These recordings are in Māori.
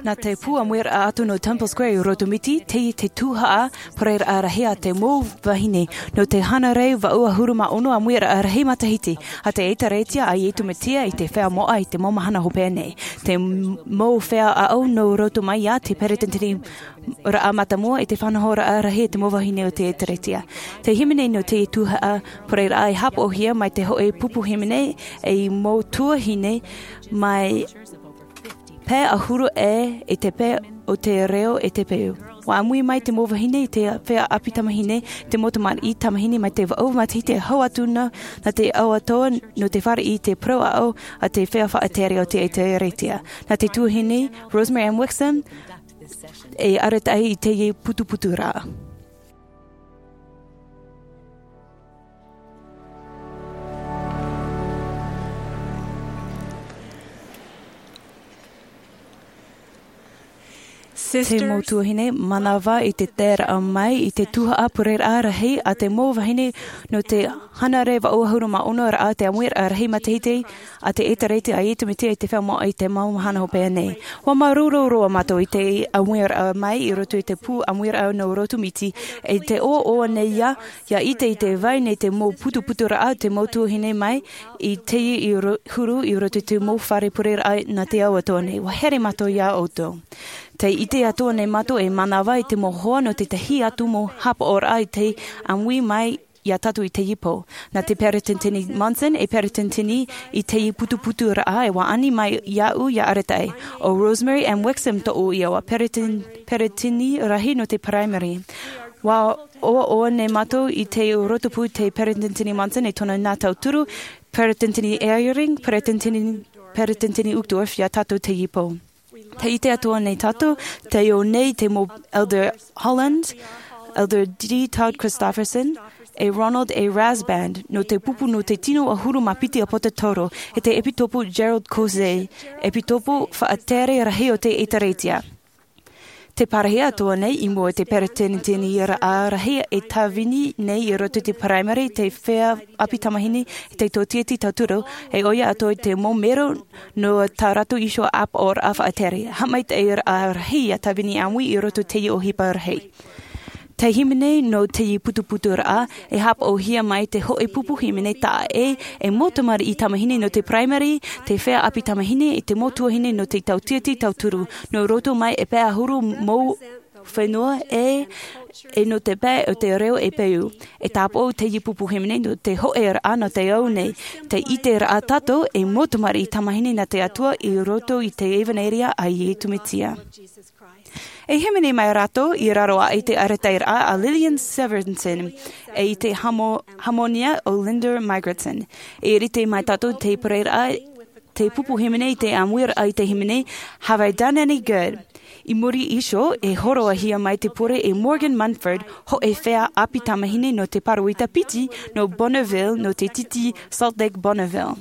Nā te pua muir a atu no Temple Square I Rotomiti, te tūhaa pareira a rahea te mō wahine no te hana rei wa ua huruma ono a muir a rahi matahiti. A te eita reitia a ietu metia I te whea moa I te momahana hopene. Te mō whea a au no rotomai a te peretentini ra a matamua I te whanahora a rahi te mō wahine o te eita reitia. Te himene no te tūhaa pareira a hapo o hia mai te hoe pupu himene e mō tuahine mai pē ahuru e te pē o te reo e te peu. Wa amui mai te mōwahine I te whea api tamahine, te motamar I tamahine mai te wau mati te hau atuna na te au atoa no te whare I te pro au a te whea whaatere o te eite reitia. Na te tuahine, Rosemary Ann Wixom, e aretai I te putu rā. Te mōtuahine manawa I te tēra a mai I te tuha a pureira a rahi a te mōwahine no te hanare wa auahuru ma ono ra a te amuir a rahi matahite a te eta reite a ietu me I te whea moa I te maumahana hope nei. Wa maruro roa mato I te amuir a mai I roto I te pū amuir a no rotumiti e te o nei ia I te vai nei te mō putu ra a te mōtuahine mai I te I huru I roto te mō whare pureira a na te au atoa nei. Wa here mato ia outou. Te ite atua nei mato e manawa I te mohoa no te tahi atu mo hapa ora I te amui mai ia tatu I te ipo. Na te peretentini Monson e peretentini I te putu ra e wa ani mai iau ia aretai. O Rosemary Ann Wixom to o ia wa peretini rahi no te primary. Wa o nei mato I te rotopu te peretentini Monson e tona nā tauturu, peretentini Eyring, peretentini Uchtdorf ia tatu te ipo. Te ite atua nei tatu, te o nei te mo Elder Holland, Elder D. Todd Christofferson, e Ronald A. Rasband, no te pupu no te tino a huru mapiti a Potatoro, e te epitopu Gerald Cosey, epitopu whaatere rahi o te etareitia. Te parahia atua nei I mua te peretentini ra a rahi e tawini nei I roto te primary, te whea api tamahini I te totieti tauturo, e oia atua te mō mero no tā ratu isho ap or a whaatere. Hamai te a rahi a tawini amui I roto te o hipa rahi. Te himene no te putu ra e hapa o hia mai te hoe pupu himene ta e motamari I tamahine no te primary, te whea api tamahine I te motuahine no te tautieti tauturu, no roto mai e pēa huru mō whenua e no te pē o te reo e peu. E tāpo o te pupu himene no te hoe ra no te au nei, te ite ra tato e motamari I tamahine na te atua I roto I te evaneria a Ietu Metia. E himene mai rato I raro a te aretai a Lillian Severinson e te Harmonia o Linda Migratson. E rite mai tato te pareira te pupu himene I te amuira I te himene, have I done any good? I muri isho e horo a hia mai te pore e Morgan Munford ho e whea api tamahine no te Paruita Piti no Bonneville no te titi Salt Lake Bonneville.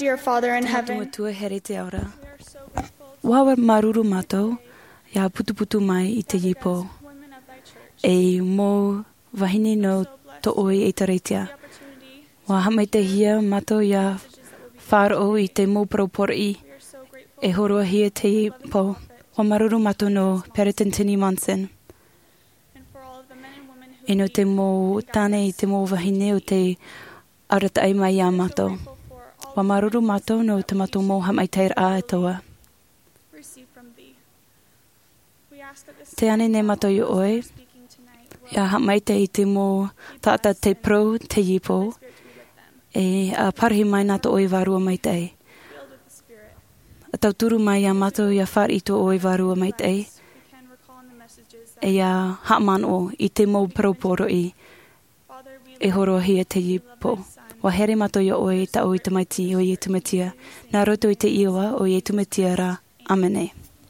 dear Father in heaven, Matua here te aura. we are so grateful to Wawa maruru mātou, ia putu mai I te yipo. women of thy church. E mō wahine no to oi e tareitia. The opportunity, Wa hamai te hia mātou ia whāro I te mō propori we are so grateful e horoa hia te yipo. Wa maruru mātou no Peretintini Monson. and for all of the men and women who E no te mō tāne I te mō wahine o te arata ai mai a mātou. grateful for all Wa maruru mātou no te mātou mō hamai teir a toa. received from thee. We ask that this Te ane ne mātou I oe, speaking tonight will ia hamai te I te mō tāta te pro te yipo, Spirit to be with them, e a parahi mai nā to oi warua mai te. filled with the Spirit. A tauturu mai a mātou ia whar I to oi warua mai te. We can recall in the messages that, E a haman o I te mō proporo I Father, we e horo hia te yipo. Wa here mātou ia oe I ta oi tamaiti o I tumatia. Nā roto I te iwa o I tumatia rā. Amene.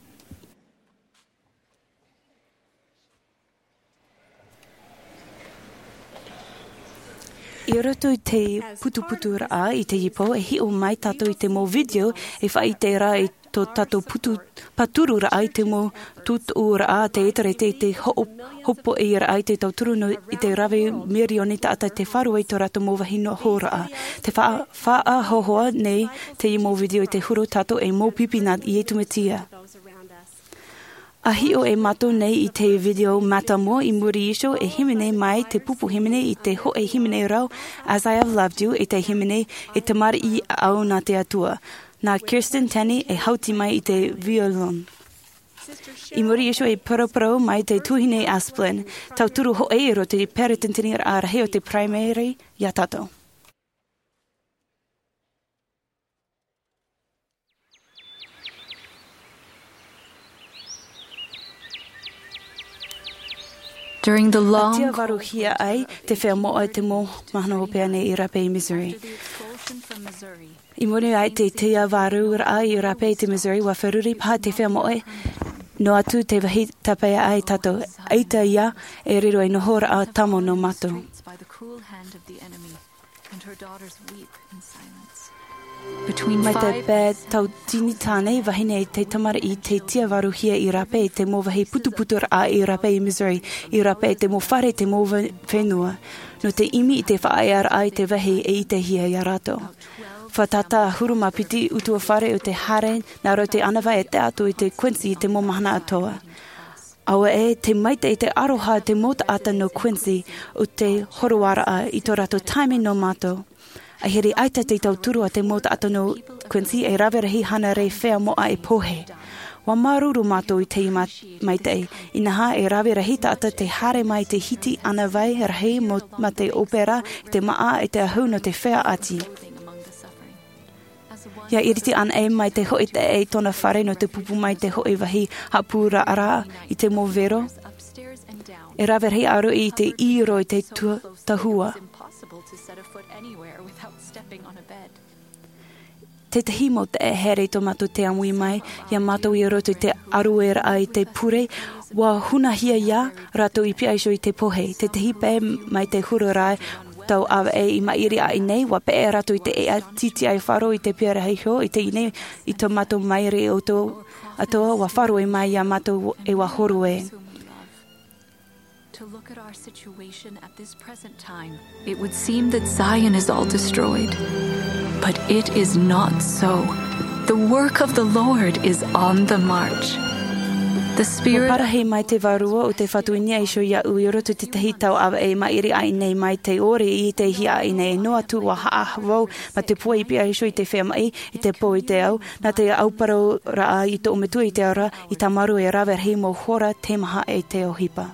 I roto I te putu rā I te yipo e hi o mai tātou I te mō video e whai te rā I tō tātou paturu rā I te mō tutu rā te etarete I te hopo I rā I te tauturu no I te rawe mirioni ta ata te wharu I tō rato mō wahino hō rā. Te wha hohoa nei te I mō video I te huro tātou e mō pipina I e tumatia. A hi o e mato nei I te video mata mo I muri iso e himene mai te pupu himene I te ho e himene rau As I Have Loved You e te himene e te mari I au nā te atua. Nā Kirsten Tani e hauti mai I te violon. I muri iso e paraparo mai te tuhine Asplin. Tauturu ho e ro te Peretintini Arahe o te primary ia tato. During the Tia long waru hia ai te whea mo ai te mō mahana hopea nei I rape I Missouri. after the expulsion from Missouri, I muri ai te tia waru rā I rape I te Missouri wa wheruri paha te whea mo ai. No atu te wahi tapea ai tato. Eita ia e riro e nohora a tamo no mato. streets by the cruel hand of the enemy, and her daughters weep in silence. Between Mai te 5 pē tau tini tāne wahine I te tamara I te tia waru hia I rape I te mō wahi putu rā I rape I Missouri. I rape I te mō whare te mō whenua. No te imi I te whaaiara ai te wahi e I te hia ia rato. Whatata huruma piti utua whare o te hare, nā rau te anawa e te atu I te Quincy I te mō mahana atoa. Awa e te maite I te aroha te mōta ata no Quincy o te horoara I tō rato taime no mātou. A heri aita te tauturu a te mōta ata no Quincy e rawerahi hana rei whea moa e pohe. Wa maruru mātou I te maite I naha e rawerahi ta ata te hare mai te hiti ana vai rahi ma te opera I te maa I te ahu no te whea ati. clothing among the suffering. As a one Ia iriti an e mai te hoi te e tona whare no te pupu mai te hoi wahi hapura ara I te mō vero. upstairs and down, E rawerahi aro I te iro I te tahua. it's impossible to set a foot anywhere without stepping on a bed. Te tahi mo te e here tō mātou te amui mai, ia mātou I roto te aruera ai te pure, wa hunahia ia rato I pia iso I te pohe. Te tahi pē mai te hururai tau awa e I mairi ai nei, wa pē e rato I te e a titi ai wharo I te pia hei ho, I te ine I tō mātou mairi o tō atoa, wa wharo e mai ia mātou e wa horu e. Whom we love. To look at our situation at this present time, it would seem that Zion is all destroyed. But it is not so. The work of the Lord is on the march. The Spirit Parahi mai te varua o te whatuinia iso ia ui roto te tahi tau awa e mairi ai nei mai te ore I te hia ai nei noa tu wa haahawau ma te pua I pia iso I te whea mai I te po I te au na te auparau raa I te ometua I te ara I ta maru e rawe rhi mo hora te maha e te ohipa.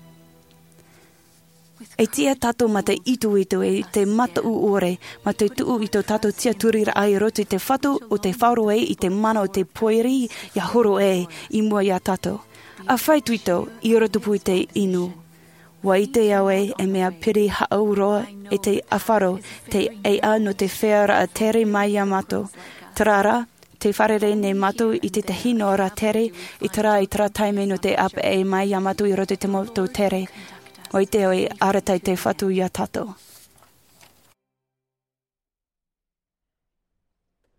E tia tato ma te itu e te mata u ore, ma te tuu I tō tato tia turira ai roto I te whatu o te whauro e I te mana o te poiri ia horo e I mua ia tato. A whai tuito I roto pui te inu. Wa I te au e mea piri haau roa e te awharo te eia no te whea a tere mai ia mato. Tarara, te wharere ne mato I te tahino ra tere I tara taime no te apa e mai ia mato I roto te moto tere. O I te oi aratai te whatu ia tato.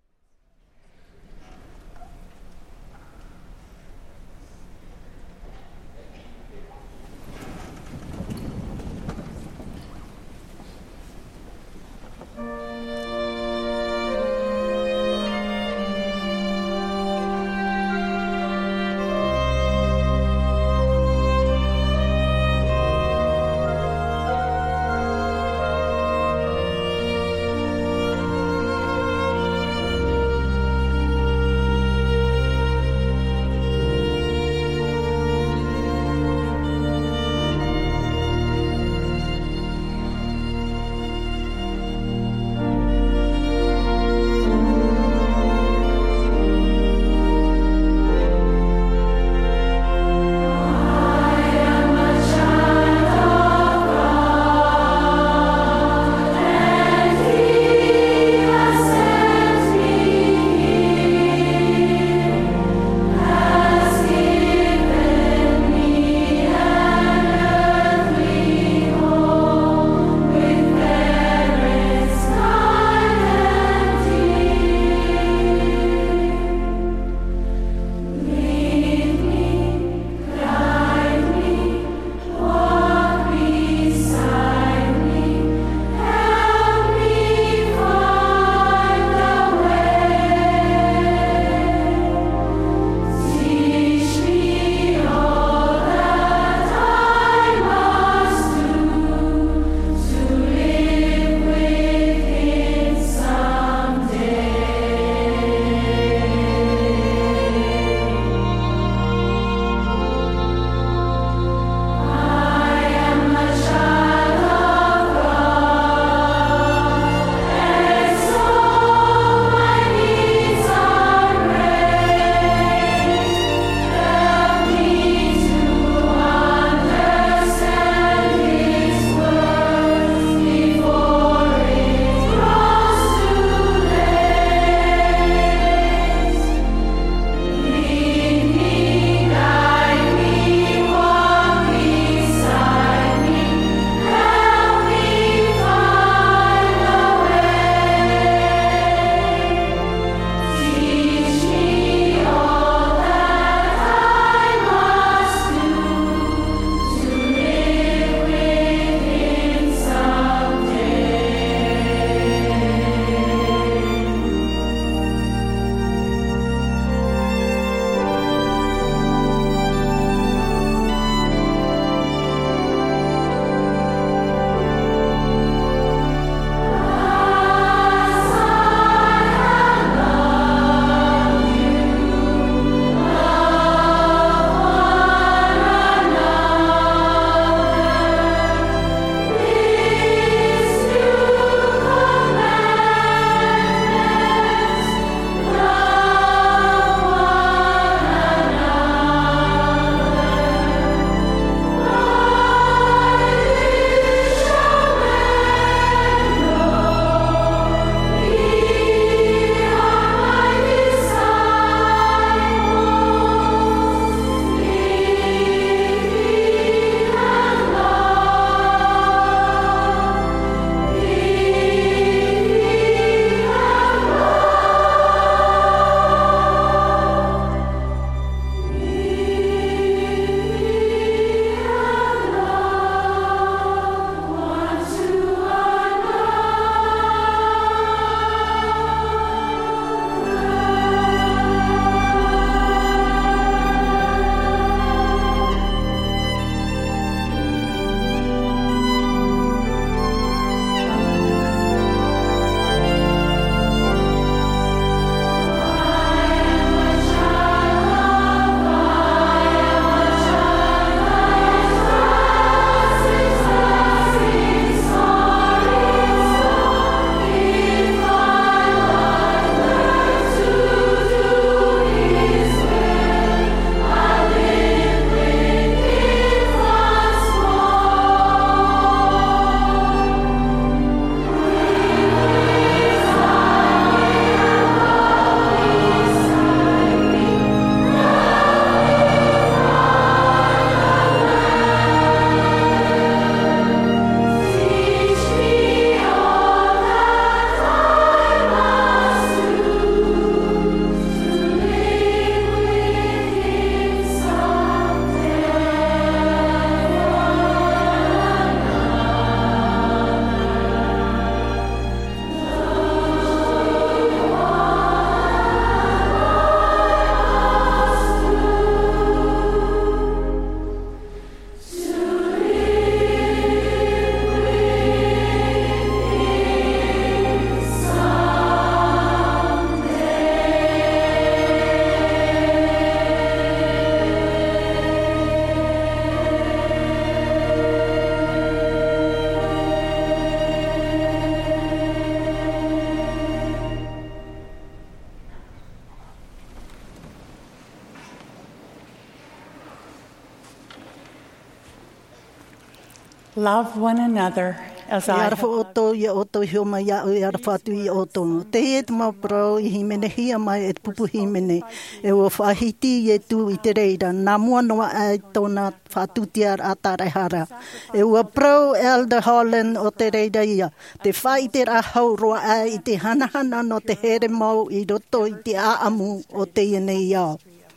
Love one another as I have. Oto ia oto hioma ia o ia whatu i oto. Te e te mapro I himene hia mai e pupu himene. E o whahiti e tu I te reira. Nā mua noa ai tōna whatutia a tarehara. E ua pro Elder Holland o te reira ia. Te whai te rahau roa ai I te hanahana no te here mau I roto I te aamu o te ienei iau.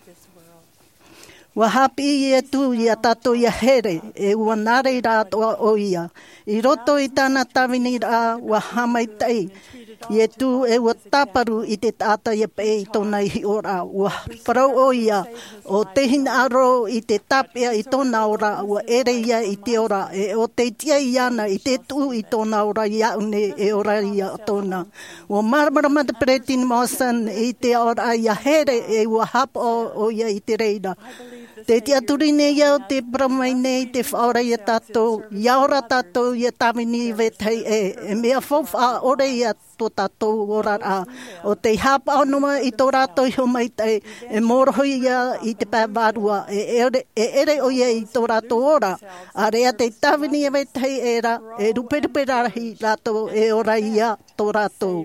Wa hapi e tu ia tato ia here, e ua nare rā toa o ia. I roto I tāna tawini rā, wa hamai tei. I tu e ua taparu I te tāta ia pei tōna I ora. Ua parau o ia, o te hina aro I te tapia I tōna ora, ua ere ia I te ora. E o te tia I ana I te tu I tōna ora ia une e ora ia tōna. Ua marmarama te Pretty Mawson I te ora ia here, e ua hapo o ia I te reira. Te tia turine ia o te bramai nei te whaora ia tātou, iaora tātou ia tamini vetei e mea whawha ore ia tō tātou ora rā. O te hapa anuma I tō rātou hio mai tei, e moroho ia I te pāwarua, e ere o ia I tō rātou ora. A rea te tamini vetei e ra, e ruperupe rahi rātou e ora ia tō rātou.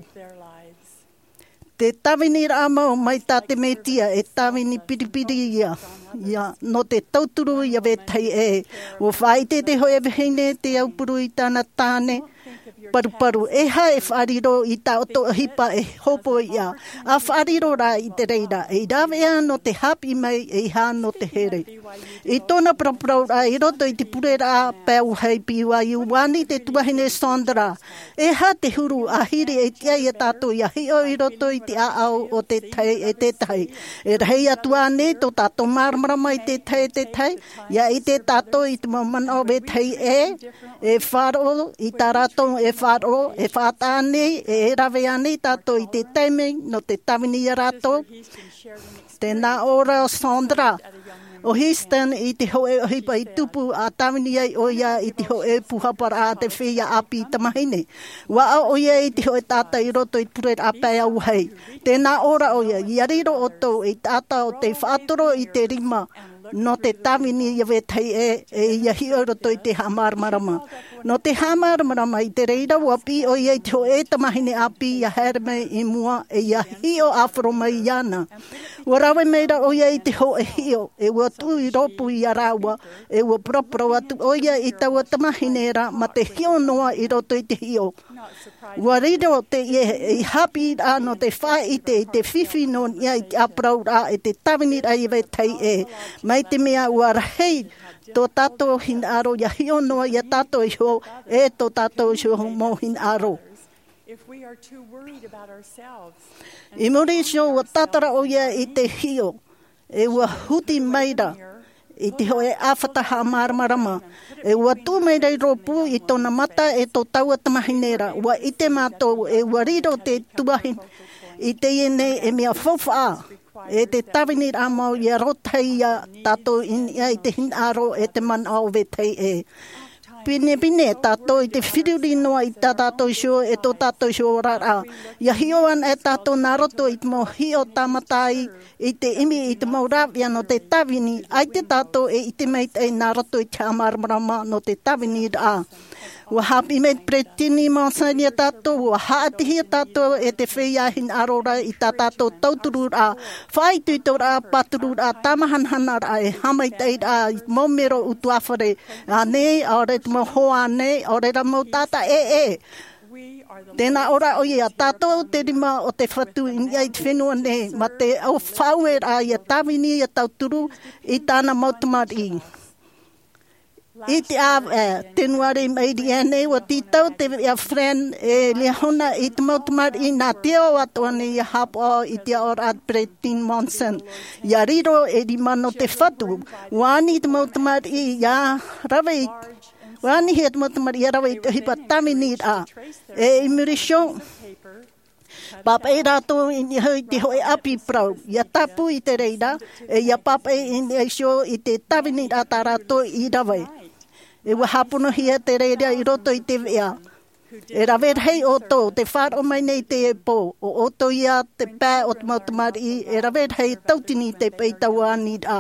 Te tawini rā mau mai tā te metia e tawini piripiri ia. Ia, no te tauturu ia vetei e. O whai te hoi vihine te aupuru I tāna tāne. Paru e ha e whariro I tā oto hipa e hopo ia. A whariro rā I te reira. E rawea no te hapi mai e ha no te here. I tōna praprau rā I roto I te pure rā pēu hei piwa I wani te tuahine Sondra. E ha te huru a hiri e tia I tātou ia hi o I roto I te aau o te tei e te tei. E rei atua ne tō tātou marmarama I te tei. Ia I te tātou I te mamana o ve tei e wharo I tā rato e wharo, e whātāne, e raweane tātou I te teime no te tawini I rato. Tēnā ora o Sondra. O Houston I te hoe o hipa I tupu a tawini ai o ia I te hoe puhapara a te whia api I tamahine. Wa o ia I te hoe tāta I roto I pure a pēa uhei. Tēnā ora o ia, I ariro o tō I tāta o te whaatoro I te rima. No te tawini ia vetei e ia hi o roto I te hamarmarama. No te hamarmarama I te reira wapi o ia I te hoe tamahine api ia herme I mua e ia hi o afro mai iana. Ua rawe meira o ia I te hoe hi o e ua tu I ropu I arawa e ua propro atu o ia I taua tamahine ra ma te hio noa I roto I te hi o. Ua riro te I hapi a no te whae I te whiwhi no ia I te aprau ra e te tawini ra I vetei e. Mai te mea ua rahei tō tātou hin aro ia hio noa ia tātou I ho e tō tātou I ho mō hin aro. I muri sio ua tātara o ia I te hio e ua huti meira I te hoe awhataha marmarama. E ua tū meira I ropu I tōna mata e tō taua tamahinera. Ua I te mātou e ua riro te tuahin I te iene e mea whawha. E te tawini rā mau ia rotei ia tātou I te hin aro e te man au vetei e. Pine tātou I te whiruri noa I tā tātou sio e tō tātou sio rara. Ia hioan e tātou nā roto I te mau hio tamatai I te imi I te mau rawia no te tawini. Ai te tātou e I te meit e nā roto I te amarmarama no te tawini rā. Ua hapi me pretini mausania tātou, ua haatihia tātou e te whia hin arora I tā tātou tauturu rā, whaituito rā, paturu rā, tamahanhana rā, e hamaitei rā, momero utuawhare, a nei, aore te mo hoa nei, aore ra mo tāta e. Tēnā ora o ia, tātou te rima o te whatu I te whenua nei, ma te au whaue rā, ia tawini ia tauturu I tāna mautamari. I te tenuare mairi ane, wa titau te friend e lehona I te mautamari nā teo atuane I hapo I te ora Pretty Monson. Ia riro e rimano te whatu. Wani te mautamari ia rawe wani he te mautamari ia rawe I te hipa tamini rā. E imirisho. Papa e rato I te hoe api prau. Ia tapu I te reira. E ia papa e sio I te tawini rā tā rato I rawe. E ua hapono hia te reira I roto I te vea. E rawe hei o tō, te whāro mai nei te e pō, o to ia te pā o te mautamari, e rawe hei tautini te peitawani a.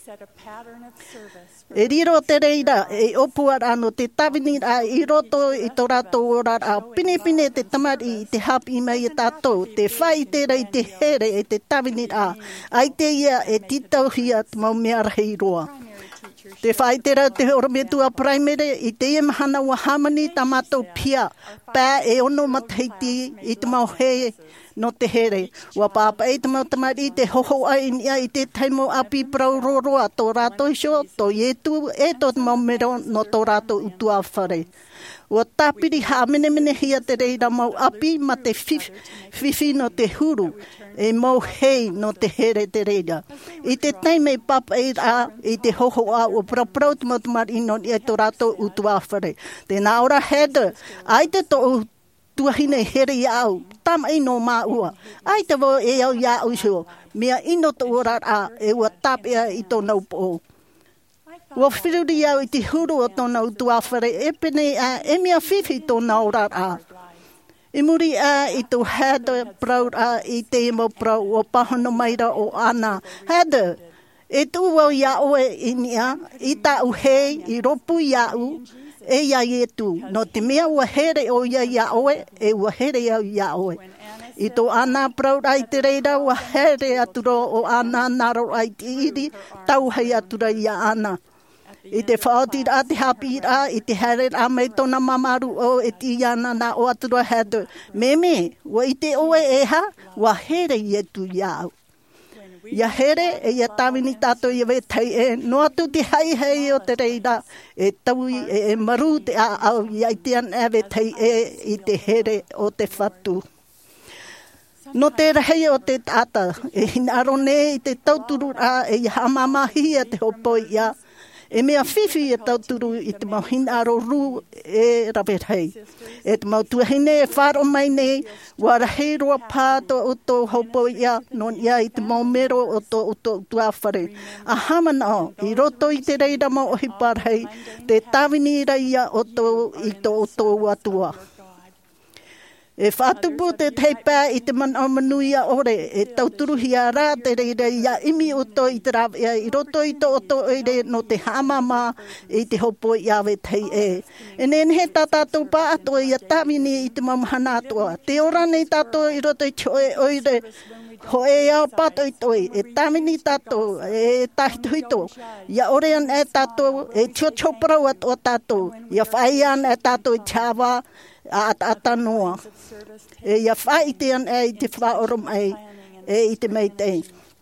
E riro te reira, e opua rano te tawini a i roto i tō rato ora a. Pine te tamari i te hapi mai e tātou, te whai te rei te here e te tawini a. Ai te ia e titauhia te mau mea rei roa. Te whai te rau te horometua primary i te ia mahana ua hamani ta mātou pia. Pā e ono mataiti i te mau he no te here. Ua pāpa e te mau tamari i te hoho ai nia i te taimo api prauroroa tō rātou isho, tō ietu e tō te mau mero no tō rātou utua whare. Ua tāpiri ha mene hia te reira mau api ma te whiwhi no te huru e mau hei no te here te reira. I te taime papa e rā i te hoho a o praprau te mautamari no i tō rātou utua whare. Tēnā ora Heather, ai te tō tuahine here i au, tama ino mā ua. Ai te wo e au ia au sio, mea ino tō ora a e ua tāpea i tō naupō. Ua whiruri au i te huru o tōna utua whare e pene a e mea whiwhi tōna ora a. I muri a i tō Heather prau a i te emo prau o pahono maira o ana. Heather, e tū wau ia oe i nia, i tā uhei, i ropu ia u, e ia i tū. No te mea ua here o ia oe, e ua here au ia oe. I tō ana prau ai te reira ua here atura o ana naro ai te iri, tau hei atura ia ana. I te whaoti rā te hapi rā, i te here rā mei tōna mamaru o e ti ana na o atura Heather. Me, wa i te oe e ha, wa here i e tu iau. Ia here e ia tawini tātou i wetei e, no atu te hei o te reira, e taui e maru te a au, ia i te ana wetei e i te here o te whatu. No te rahei o te tata, e hinaro ne i te tauturu rā, e ia hamamahi a te hopo ia, e mea whiwhi e tauturu i te mau hinaro ru e rawetei. E te mau tuahine e wharo mai nei, wa rahei roa pāto o tō hopo ia, non ia i te mau mero o tō tuawhare. A hamana o, i roto i te reira mau ohi parhei, te tawini reia o tō atua. E whātupu te teipā i te mananuia ore, e tauturuhia rā te reira ia imi o tō i te rāwea, i roto i tō o tō eire no te hamama i te hopo i awe tei e. E nene he tātātou pā ato i a tāwini i te mamahana atoa. Te ora nei tātou i roto i te oire, ho e au pato i toi, e tāwini tātou, e tahituhito. Ia ore an e tātou, e tio choparau atoa tātou. Ia whai an e tātou i tāwa, a atanoa. E ia whai te an e i te whaorom e i te meitei.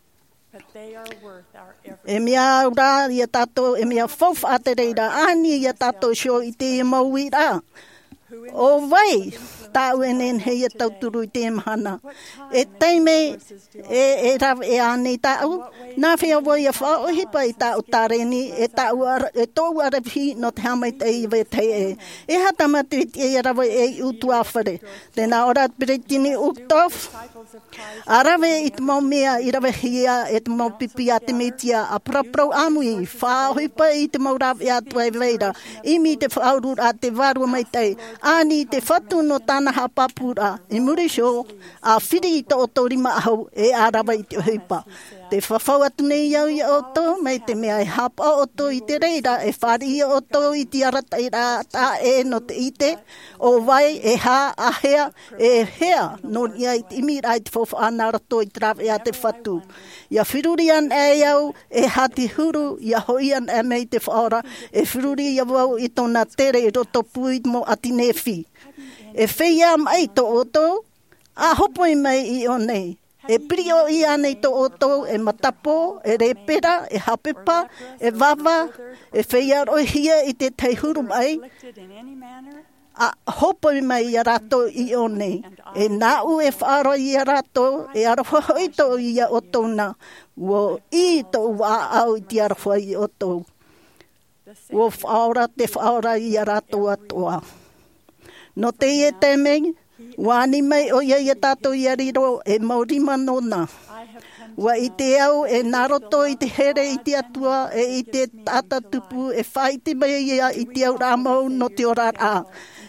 E mea ura ia tātou, e mea whof a te reira, ani ia tātou sio i te maui rā. O vai, tāu e nen hei e tauturu i te mahana. E teime e rawe e ane tāu, nā whia wai a whaohipa i tāu tāreni, e tōu arapi no te hamai te iwe te e. E hatamatu i te rawe e utua whare. Tēnā ora Piritini Uktof, a rawe i te mau mea i rawe hia e te mau pipi a te metia a praprau amui, whaohipa i te mau rawe a tuai weira, imi te whaurur a te warua mai tei, ani te whatu no tāna hapapura, e muri sho, a whiri i tō tōrima ahau e a rawa i te huipa. Te whawhau atu nei iau i o tō, mei te mea e hapa o tō i te reira, e whari o tō i te arata i rā tā e no te ite, o vai e hā a hea, e hea no ia i te imi rai te whawha ana rato i te rawe a te whatu. Ia whirurian e iau, e hati huru, ia hoian e mei te whaora, e whiruri ia wau i tōna tere i roto pui mo ati nefi. E whia mai tō o tō, a hopoi mai i o nei. E prio i anei tō oto, e matapo, e repera, e hapepa, e wawa, e whaiaro hia i te teihuru mai. A hopoi mai i a rato i o nei. E nāu e whaaro i a rato, e arawhahoi tō i a otona. Wo i tō wā au i te arawhai i oto. Wo whaora te whaora i a rato atoa. No te e te mei, wāni mai o ia tātou i ariro e maurima nona. Wa i te au e naroto i te here i te atua e i te tata tupu e whai te mai ia i te au rāmau no te ora rā.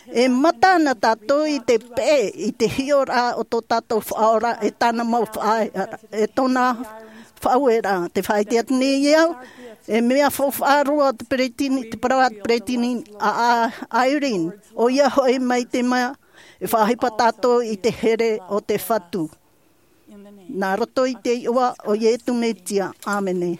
E matana tātou I te pē, I te hiora o tō tātou whaora, e tāna mau whae, e tōna whauera, te whae te atini iau, e mea whawharua te peretini, te parawat peretini a Irene, o ia hoi mai te mea, e whahipa tātou I te here o te whatu. Nā roto I te iwa o Ietu Metia. Āmene.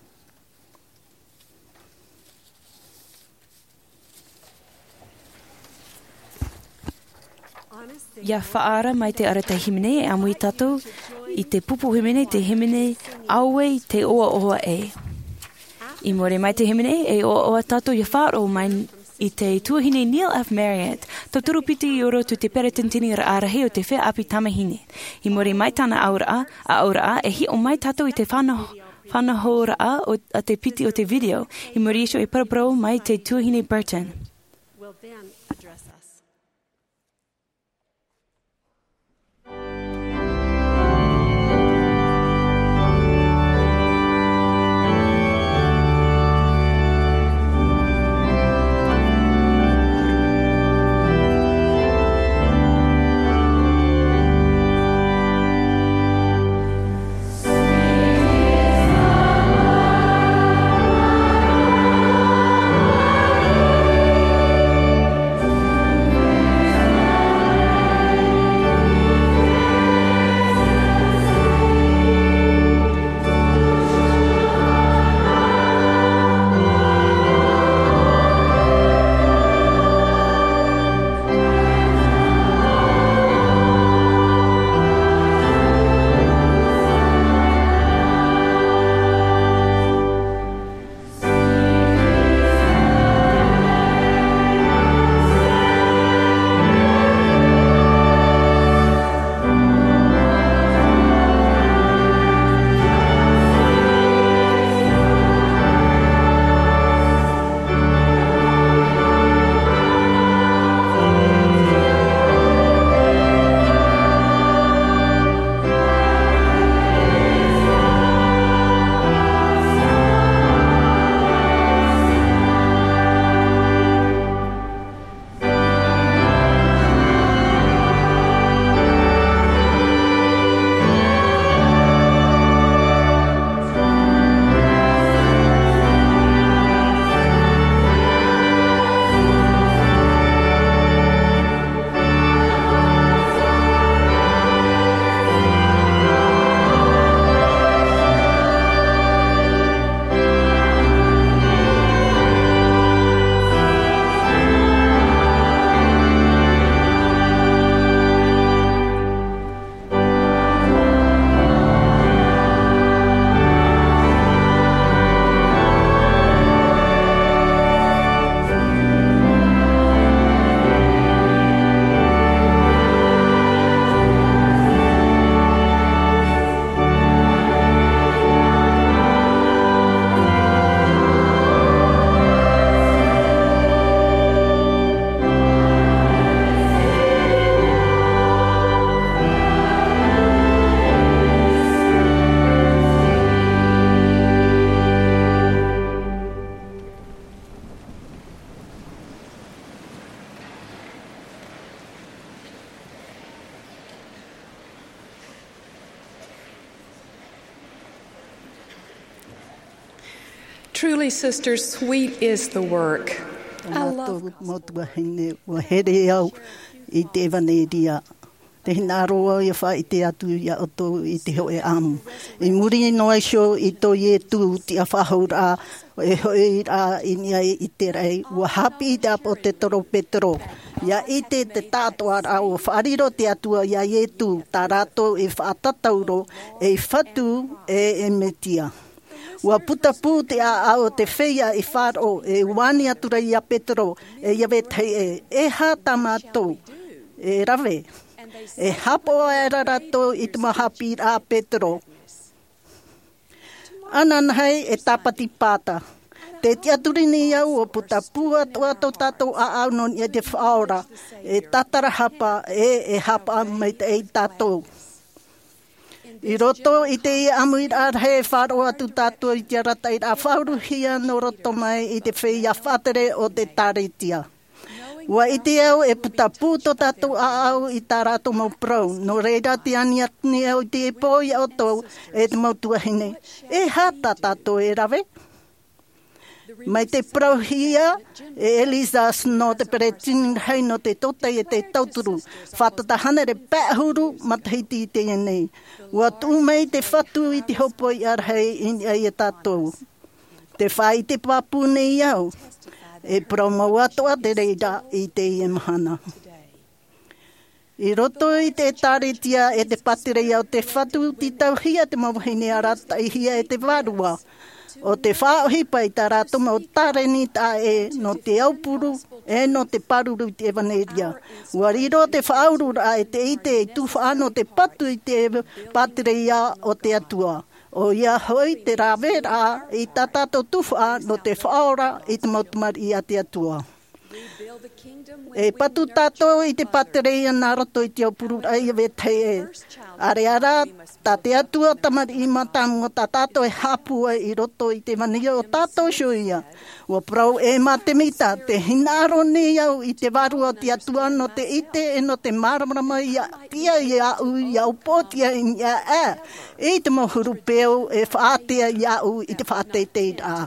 Ia whaara mai te arata himene e amui tātou I te pupu himene, te himene aue te oa oa e. I more mai te himene e oa oa tātou ia whaaro mai I te tuahine Neil F. Marriott, tau turupiti I oro tu te peretintini ra arahe o te whea api tamahine. I more mai tāna aura e hi o mai tātou I te whanahora a te piti o te video. I more iso e paraparau mai te tuahine Burton. Will then address us. Truly, sisters, sweet is the work. I love Te hinaroa ia wha I te atu ia oto I te hoe amu. I muri no aisho I to ye tu ti a whahaura e hoi ra inia I te rei. Ua hapi I te apo te toro petro. Ia I te tātoa ra o whaariro te atua ia ye tu tā rato e whaatatauro e whatu e metia. Ua putapu te a ao te wheia I wharo e wani atura ia petro e iawe tei e ha tamatou e rave. E hapo e rarato I te mahapi a Petro. Ananhai e tapati pata. Te tiaturini iau o putapua tuato tato a aunon I te whaora. E tatara hapa e hapa mai te e tato. I roto I te amuir arhe wharo atu tato I te rata I a whauruhia no roto mai I te whia whatere o te taretia. Wa ite au e puta puto tato au I tarato mau prau. No reira te aniat ni au te e poi au tau e te mau tuahine. E hata tato e rave. Mai te prau hia e Elisa no te peretini hei no te tota e te tauturu. Whatata hana re pēhuru matahiti I te nei. Wa tu mei te whatu I te hopo I arhei I e tatou. Te whai te papu nei au. E promo atoa te reira I te I mahana. I roto I te taretia e te patirei au te whatu ti tau hia te mawahine arata I hia e te varua. O te whaohipa I tā rātou mau tareni tā e no te aupuru e no te paruru I te evaneria. Wariro te whaurura e te ite I tuwha no te patu I te patireia o te atua. O ia hoi te rāwera I tātātou tuwha no te whaora I te mautumari I te atua. E patu tātou I te patireia nā roto I te aupuru ai e tei e. Are ara, tā te atua tamari I matamu o tā tātou e hapua I roto I te mania o tātou shuia. Ua prau e matemita, te hinaro ni au I te varua o te atua no te ite e no te maramarama I tia I au I au potia I a e. I te mohuru peo e whaatea I au I te whaate te a.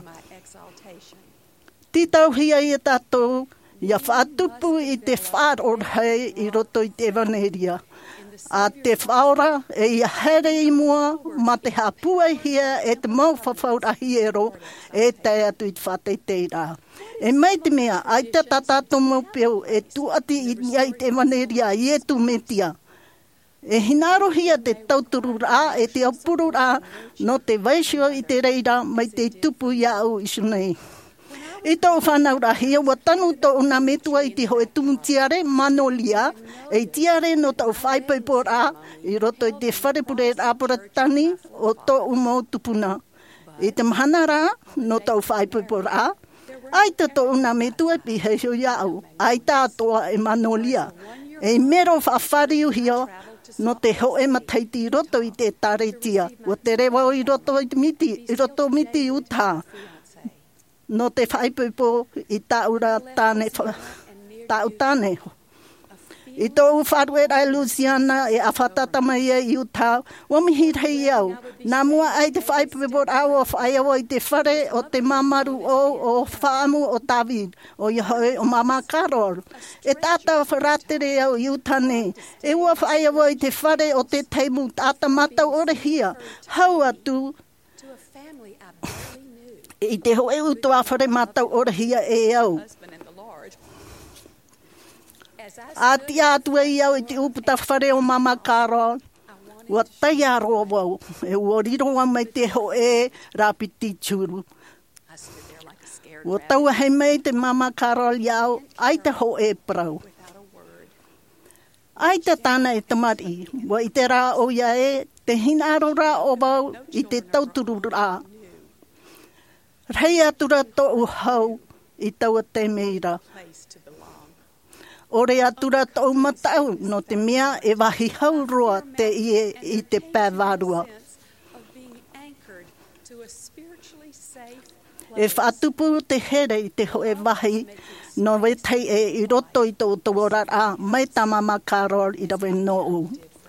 Titau hia I tātou, ia whaatupu I te whaarorhei I roto I te evaneria. A te whaora e ia here I mua ma te hapua hia e te mau whawhaura hiero e te atu I te whate teira. E mai te mea, ai te tatato mau peo e tuati I te evaneria I e tu metia. E hinaro hia te tauturu rā e te apuru rā no te vaisio I te reira mai te tupu ia au isunei. I tau whanau rahia, wa tanu tau una metua I te hoe tumu tiare, manolia, e tiare no tau whaipai pora, I roto I te wharepure rāpura tani o tō umau tupuna. I te mahana rā, no tau whaipai pora, ai te tō una metua pi heisho iau, ai tātoa e manolia. E mero whawhariu hio, no te hoe mataiti I roto I te taretia, o te rewa I roto I roto miti uta. No te whaipupo I taura tāne, tau tāne. I tōu wharuera I Luciana e awhatata mai I Utah, wamihi rei au. Nā mua ai te whaipupo au o whaiawa I te whare o te mamaru o whaamu o David, o Ihoe o Mama Karol. E tāta wharatere au I Utah ne, e ua whaiawa I te whare o te teimu tāta matau ore hia. Hau atu, I te hoe utoa whare matau ora hia e au. A ti atua I au I te uputa whare o Mama Karol. Ua tai aro wau. E ua riroa mai te hoe rapiti churu. Ua taua hei mei te Mama Karol iau. Ai te hoe prau. Ai te tāna e tamari. Ua I te rā o ia e. Te hinaro rā o wau I te tauturu rā. Rei atura tō hau I taua te meira. Ore atura tō matau no te mea e wahi hau roa te ie I te pēwarua. E whatupu te here I te hoe wahi no wetei e I roto I tō tōra a mai tā Mama Karol I rawe nōu.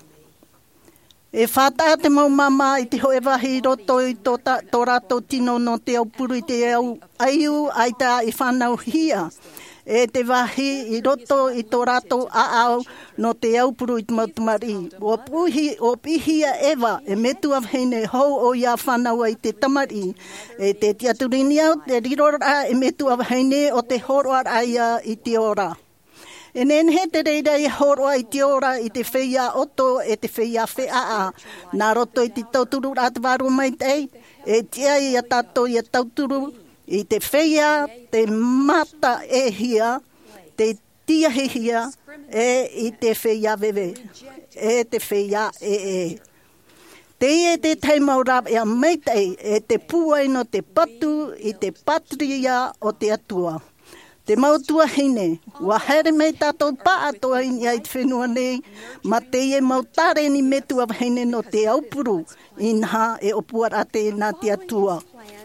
E whata te mau mama I te hoe wahi roto I tō rato tino no te aupuru I te au aiu ai tā I whanau hia. E te wahi I roto I tō rato a au no te aupuru I te mautumari. O pihia ewa e metua whene hou o ia whanau I te tamari. E te tiaturini au te rirora e metua whene o te horoa aia I te ora. E nenhe te reira I horoa I te ora I te whea oto e te whea whea a. Nā roto I te tauturu atwaru mai tei. E tia I a tato I a tauturu. I te whea, te mata e hia. Te tia he hia. E I te whea wewe. E te whea e. Te e te teimaurap e a meitei e te puai no te patu I te patria o te atua. Te mautua hine, wa here mei tātou pā atoa I ai te whenua nei, ma te e mautare ni metua hine no te aupuru, I nā e opuar ate nā te atua.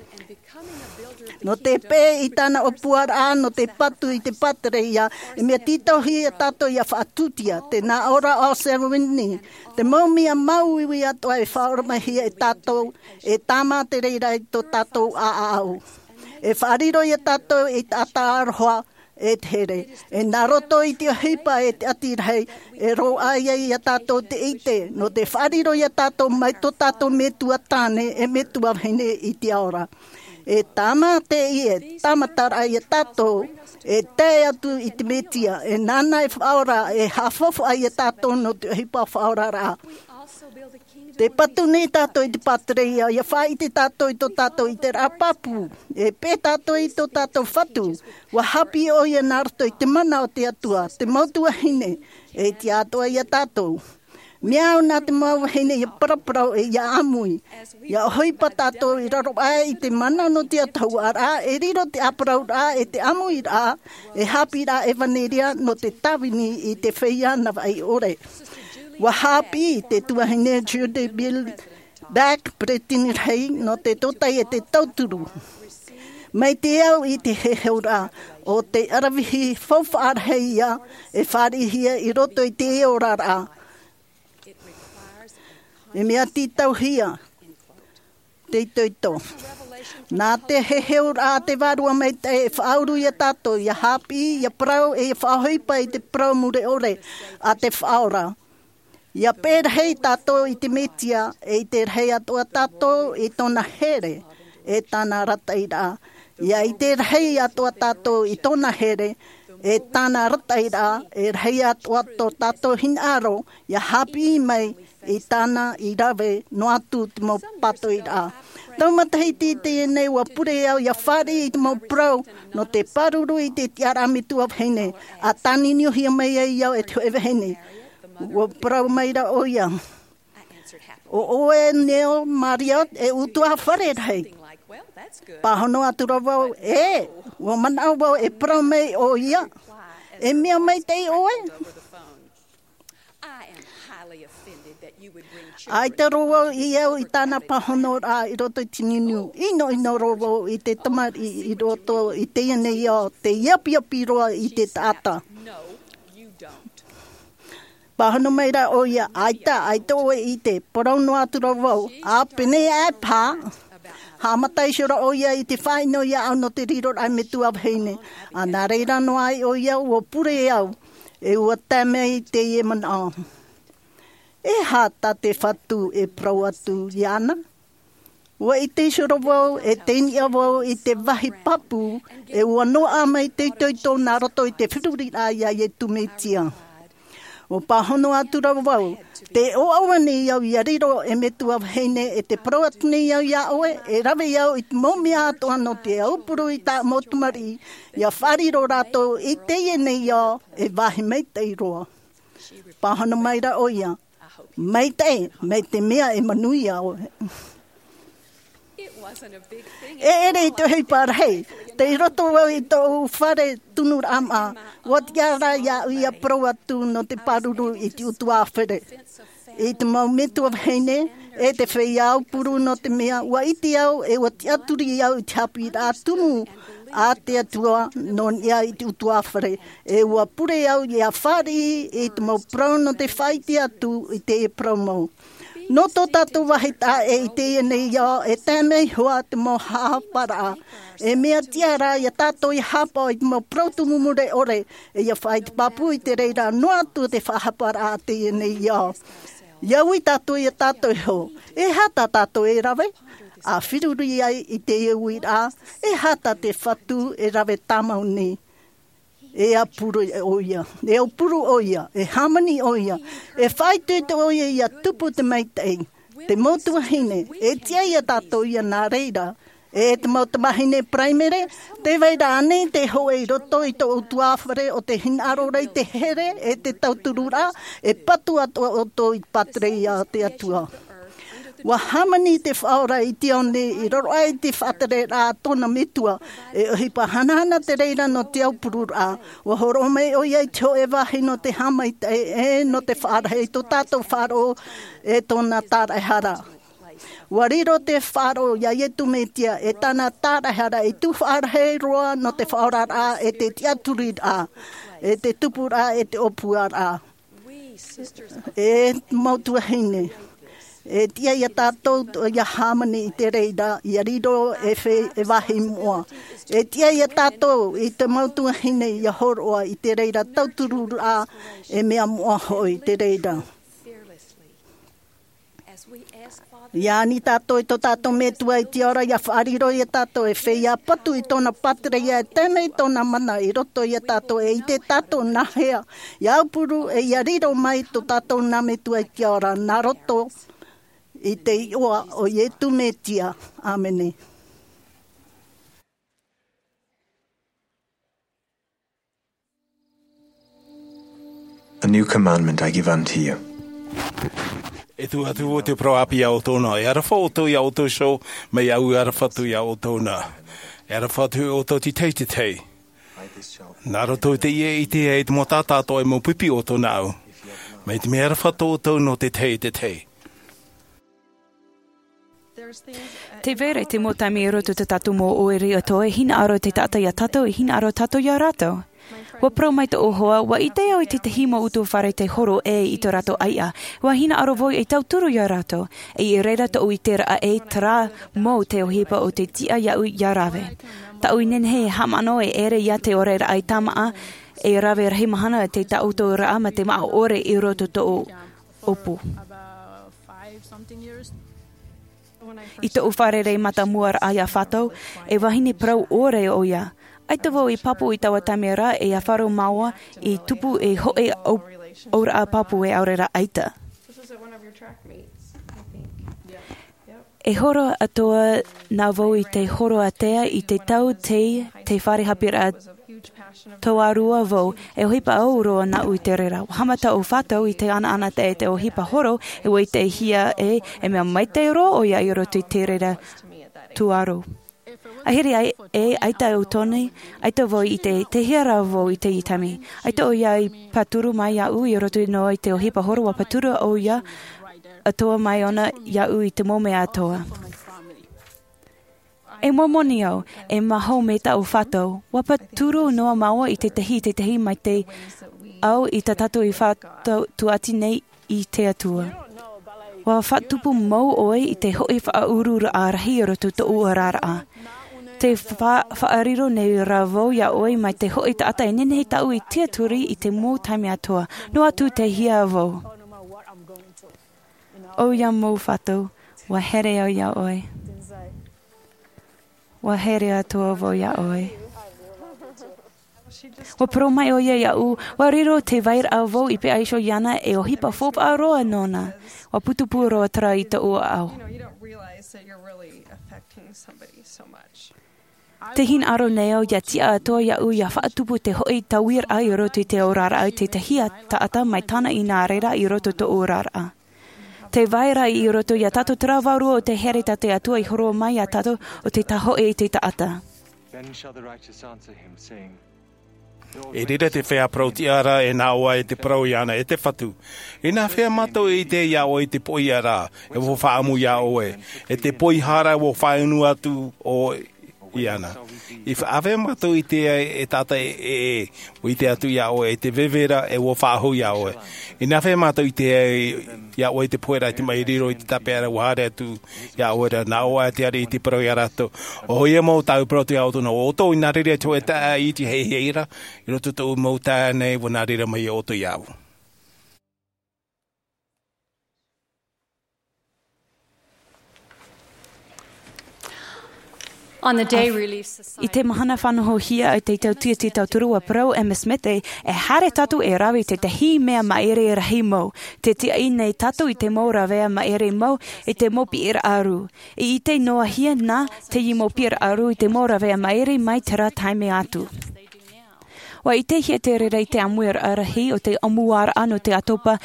No te pē I tāna o puara no te patu I te patre ia, e mea titohi e tato ia whaatutia, te nā ora o serewini, te maumia mau iwi atua e whaora mahi e tato, e tāma te reira I to tato a au. E whaariro ia tato e tata aroha, e te here. E naroto I te hipa e te atirhei, e ro aia ia tato te ite, no te whaariro ia tato mai to tato me tua tāne, e me tua hene I te aora. E tama te ie, tamatara ia tato, e te atu I te metia, e nana e whaora, e hawhawha ia tato no te hipa whaora rā. Te patu ne tato I te patreia, ia whai te tato I to tato I te rapapu, e pe tato I to tato whatu, wa hapi o ia naruto I te mana o te atua, te mautua hine, e te atua ia tato. Miau nā te mau hene ia paraparau e ia amui. Ia hoi patato I raro ai I te mana no te atau ara, e riro te aparau rā, e te amui rā, e hapi rā e vaneria no te tawini I te whaia na vai ore. Wa hapi te tuahine Judy Bill back pretini rei no te totai e te tauturu. Mai te au I te heheu rā, o te arawihi whawhaarhei ia, e wharihia I roto I te eora rā. E mea titau hia, te itoito. Nā te heheu rā te warua mai te e whauru ia tato, ia hapi, ia prau, e whahoipa I te prau mure ore, a te whaora. Ia pēr hei tato I te metia, e te rei atua tato I tona here, e tāna rata I rā. Ia I te rei atua tato I tona here, e tāna rata I rā, e rei atua to tato hinaro, ia hapi mai, I tāna I rawe no atu te mau pato I rā. Tau matahi te nei wa pure au ia whare I te mau prau no te paruru I te tiarami tua hene, a tani niuhia mai ai au e te ewe hene. Wa prau mai ra o ia. O oe neo Mariot e utua whare rei. Pahono atu rawau e, wa manau wau e prau mai o ia. E mea mai te oe. Ai te rovo I au I tāna pahono rā I roto I tininu. Ino rovo I te tamari I roto I te ianei o te iapi roa I te tata. Pahono mai rā o ia ai te oe I te porauno atu rovo. A pene e pā. Ha matai shura o ia I te whaino ia au no te riro ai me tu abheine. A nā reira no ai o ia ua pure au. E ua tame I te ie mana. E hata te whatu e prau atu iana. Ua I te shura wau, e teni a wau I te wahi papu, e ua noa mai te toito nā roto I te whiruri a ia e tumetia. O pahono atura wau, te o awane iau ia riro e me tua heine e te prau atu nei iau ia oe, e rawe iau I te momia atu ano te aupuru I tā motumari, ia whariro rato I te ie nei iau e wahi mei te iroa. Pahono mai ra o ia. Mai te mea e manui au. E ere I te hei parhei, te roto wau I tō whare tunur ama, wat iara ia uia pro atu no te paruru I te utua where. E te mau metu of heine, e te whei au puru no te mea, ua iti au e wat aturi au I te hapi rā tumu, a te atua non ia I te utua whare. E ua pure au ia whari e te mau prau no te whaiti atu I te e prau mau. No tō tātou wahi tā e I te ia nei ia e tēmei hua te mau hāpara. E mea tiara ia tātou I hapa I te mau prau tumumure ore e ia whai te papu I te reira no atu te whahapara a te ia nei ia. Iau I tātou ia tātou ho. E hata tātou e rawe. A whiruri ai I te iui rā, e hata te whatu e rawe tamau ni. E a puru o ia, e o puru o ia, e hamani o ia, e whaitu te o ia tupu te meitei, te motua hine, e tia ia tātou ia nā reira, e te motua hine primere, te veira ane te hoe I roto I tō utuawhare o te hinaro rei te here, e te tauturura, e patu atua o tō I patre ia te atua. Wa hamani te whaora I te one I roro ai te whatere rā tōna metua e hipa hanahana te reira no te aupuru rā. Wa horo mei o iai te o e wahi no te hamai te e no te whaara hei tō tātou wharo e tōna tārai hara. Wariro te wharo ia tu metia e tana tārahara e tu whaarahei roa no te whaorara e te tiaturid a, e te tupura e te opuara. E mautua hine. E tia ia tātou ia hamani i te reira, ia riro e whi e wahi mua. E tia ia tātou i te mautua hine ia horoa i te reira tauturu a e mea mua hoi te reira. Ia ni tātou i tō tātou me tua i te ora ia whaariro i tātou e whi ia patu i tōna patera ia e tēnei tōna mana i roto i tātou e i te tātou nahea. Ia upuru e ia riro mai tō tātou na me tua i te ora nā roto i te iwa o Ietu Metia. Amene. A new commandment I give unto you. E tu atu o te proapi au tōna. E ara whautu i au tō show, me au ara whatu i au tōna. E ara whatu o tō ti tei te tei. Nā roto te ie i te e te mo tātātoi mo pipi o tōna au. Me te me ara whatu o tō no te tei te tei. Te vere te motami e roto te tatu mo oeri o toi, hina aro te tata ia tato, hina aro tato ia rato. Wa pro mai te ohoa, wa i te au i te himo utu whare te horo e i to rato aia. Wa hina aro voi e tau turu ia rato. E i reira to ui tera a e tra mo te ohipa o te tia ia ui ia rave. Ta ui nenhe hamano e ere ia te oreira ai tamaa, e rave rahi mahana te ta uto ra ama te maa ore i roto to opu. I to uwharere mata muar aia whatou, e wahine prau ore o ia. Ai te wau I papu I tawa tamera e a wharo maua I tupu e hoe ora a papu e aurera aita. E horo atoa nā wau I te horo atea I te tau te wharehapira toarua wau e ohipa au roa nā ui te rera. Hamata o whatou I te ana te ohipa horo e wai te hia e mea mai te ro o ia I roto I te rera tuaru. Ahiri e aita o toni, aita voi I te hiara vo I te itami. Aita o ia I paturu mai au I roto no I te ohipa horo wa paturu o ia atoa mai ona ia I te mome atoa. E momoni au, e maho me ta o whatou, wa paturu noa maua I te tehi mai te au I ta tatu I whatou tuati nei I te atua. Wa whatupu mau oi I te hoi whaurura a rahi roto to uarara. Te whaariro nei ravo ia oi mai te hoi ta ata e nenei tau I tia turi I te mō taimi atoa. No atu te hia avo. O ia mō whatou, wa here au ia oi. Wa here atua vo ia oi. Wa pro mai o ia u, wa riro te vair au vo I pe aisho iana e o hipa whop a roa nona. Wa putupu roa tra I ta ua au. Te hin aro neo ia tia atoa ia u ia whaatupu te hoi tawir a I roto I te orara au te tahia ta ata mai tana I nā reira I roto to orara. Te vaira I roto ia tato travauru o te here ta te atua I horo mai a tato o te taho e te ta ata. Then shall the righteous answer him, saying, E rira te whea protiara e nā oa e te proiana e te whatu. E nā whea mato I te ia o te poi ara e wo whaamu ia oe. E te poi hara wo whainu atu o iana. I whaawea mato I te e tata o I te atu ia oe e te vevera e wo whaahu ia oe. E nā whea mato I te ia oe te poera I te mai riro I te tapeara o hare atu ia oe ra nā oa te ari I te proiara atu. O ia mau tau proti au tuna o oto I nā rira to e taa I te heiheira I roto tau mau taa nei wa nā rira mai oto iau. On the day release society. I te mahana whanoho hia o te tautia te tauturua Pro Emma Smith e hare tatu e rawi te hi mea maere rahi mau. Te tia I nei tatu I te mau rawea maere mau e te mopi ira aru. I te noa hia nā te I mopi ira aru I te mau rawea maere mai tera taime atu. Wa I te hia te rera I te amuir arahi o te amuara ano te atopa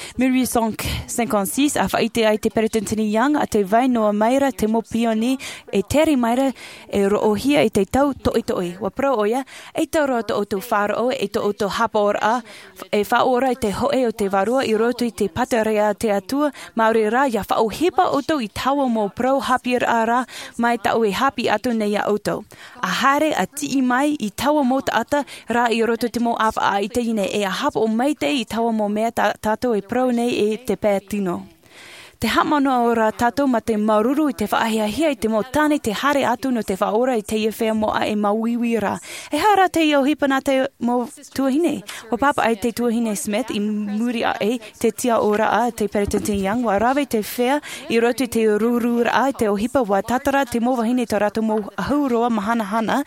1856 a whaite ai te Peretintini Young a te vai noa maira te mopioni e teri maira e roohia I te tau toi. Wa pro oia, e tau roa to o tau whāro e to o tau hapa e whaora I te hoe o te varua I roto I te patarea te atua Māori rā ia whaohipa o tau I taua mō pro hapir ara mai tau e hapi atu nei a oto. A hare a tii mai I taua mō ta ata rā I roto te mō awha a I te ine e a hapa o mai te I taua mō mea tātou e pro nei e te pētino. Te hamano o rā tātou ma te maruru I te whaahia I te mō tāne te hare atu no te whaora I te iwhea mō a e mauiwi rā. E hara te iau hipana te mō tuahine. Wa papa ai te tuahine Smith I muri a e te tia ora a te Peretintini Young. Wa rawe te whea I roto te ruru a te o hipa wa tatara te mō wahine te rato mō ahuroa mahana